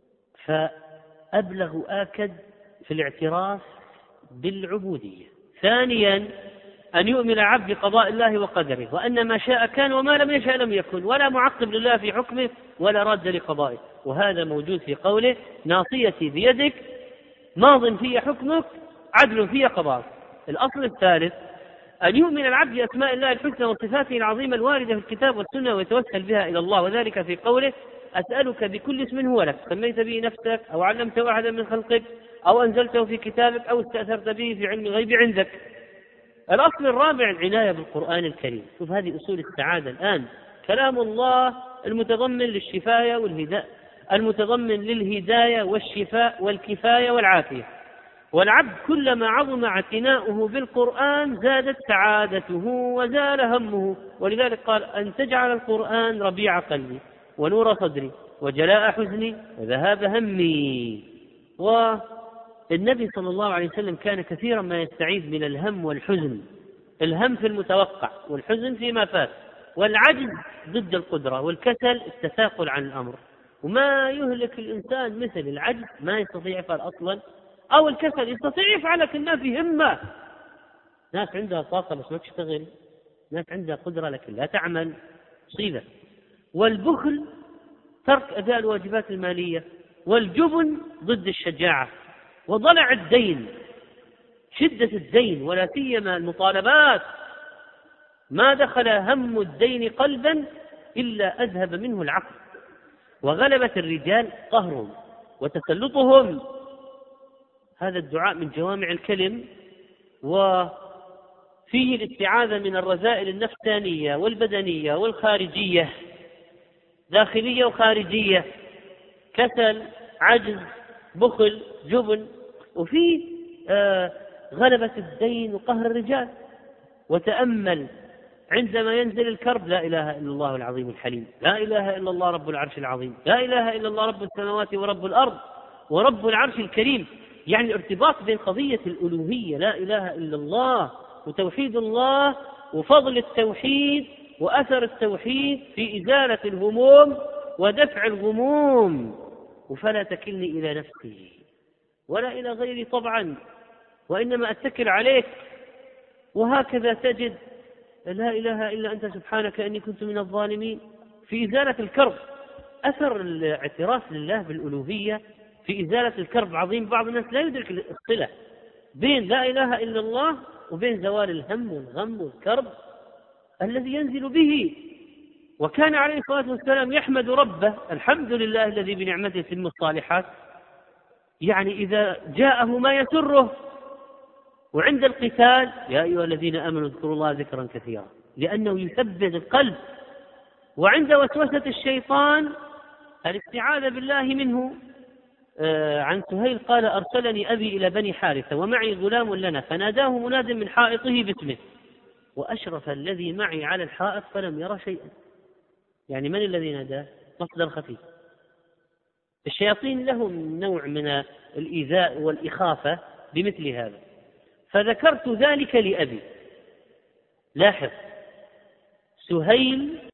فأبلغ آكد في الاعتراف بالعبودية. ثانيا أن يؤمن العبد بقضاء الله وقدره، وأن ما شاء كان وما لم يشاء لم يكن، ولا معقب لله في حكمه ولا راد لقضائه. وهذا موجود في قوله ناصيتي بيدك ماض في حكمك عدل في قضائك. الأصل الثالث أن يؤمن العبد بأسماء الله الحسنى وصفاته العظيمة الواردة في الكتاب والسنة ويتوسل بها إلى الله، وذلك في قوله أسألك بكل اسم هو لك سميت به نفسك أو علمته أحدا من خلقك أو أنزلته في كتابك أو استأثرت به في علم الغيب عندك. الأصل الرابع العناية بالقرآن الكريم. شوف هذه أصول السعادة الآن، كلام الله المتضمن للشفاية والهداية المتضمن للهداية والشفاء والكفاية والعافية. والعبد كلما عظم اعتناؤه بالقرآن زادت سعادته وزال همه. ولذلك قال أن تجعل القرآن ربيع قلبي ونور صدري وجلاء حزني وذهاب همي. والنبي صلى الله عليه وسلم كان كثيرا ما يستعيذ من الهم والحزن. الهم في المتوقع والحزن فيما فات، والعجز ضد القدرة، والكسل التثاقل عن الأمر. وما يهلك الإنسان مثل العجز، ما يستطيع يفعل أصلا، أو الكسل يستطيع يفعل لكن ما في همة. ناس عندها طاقة بس ما تشتغل، ناس عندها قدرة لكن لا تعمل، مصيبة. والبخل ترك أداء الواجبات المالية، والجبن ضد الشجاعة، وضلع الدين شدة الدين ولا سيما المطالبات. ما دخل هم الدين قلبا إلا أذهب منه العقل، وغلبة الرجال قهرهم وتسلطهم. هذا الدعاء من جوامع الكلم، وفيه الاستعاذة من الرذائل النفسانية والبدنية والخارجية، داخلية وخارجية، كسل، عجز، بخل، جبن. وفيه آه غلبة الدين وقهر الرجال. وتأمل عندما ينزل الكرب لا إله إلا الله العظيم الحليم، لا إله إلا الله رب العرش العظيم، لا إله إلا الله رب السماوات ورب الأرض ورب العرش الكريم. يعني الارتباط بين قضية الألوهية لا إله إلا الله وتوحيد الله وفضل التوحيد وأثر التوحيد في إزالة الهموم ودفع الغموم. وفلا تكلني إلى نفسي ولا إلى غيري طبعا، وإنما أتكل عليك. وهكذا تجد لا إله إلا أنت سبحانك إني كنت من الظالمين في إزالة الكرب. أثر الاعتراف لله بالألوهية في إزالة الكرب عظيم. بعض الناس لا يدرك الصلة بين لا إله إلا الله وبين زوال الهم والغم والكرب الذي ينزل به. وكان عليه الصلاة والسلام يحمد ربه، الحمد لله الذي بنعمته تتم الصالحات، يعني إذا جاءه ما يسره. وعند القتال يا أيها الذين آمنوا اذكروا الله ذكرا كثيرا لأنه يثبت القلب. وعند وسوسة الشيطان الاستعاذة بالله منه. آه عن سهيل قال أرسلني أبي إلى بني حارثة ومعي غلام لنا فناداه مناد من حائطه باسمه وأشرف الذي معي على الحائط فلم يرى شيئا. يعني من الذي ناداه؟ مصدر خفي. الشياطين لهم نوع من الإيذاء والإخافة بمثل هذا. فذكرت ذلك لأبي. لاحظ، سهيل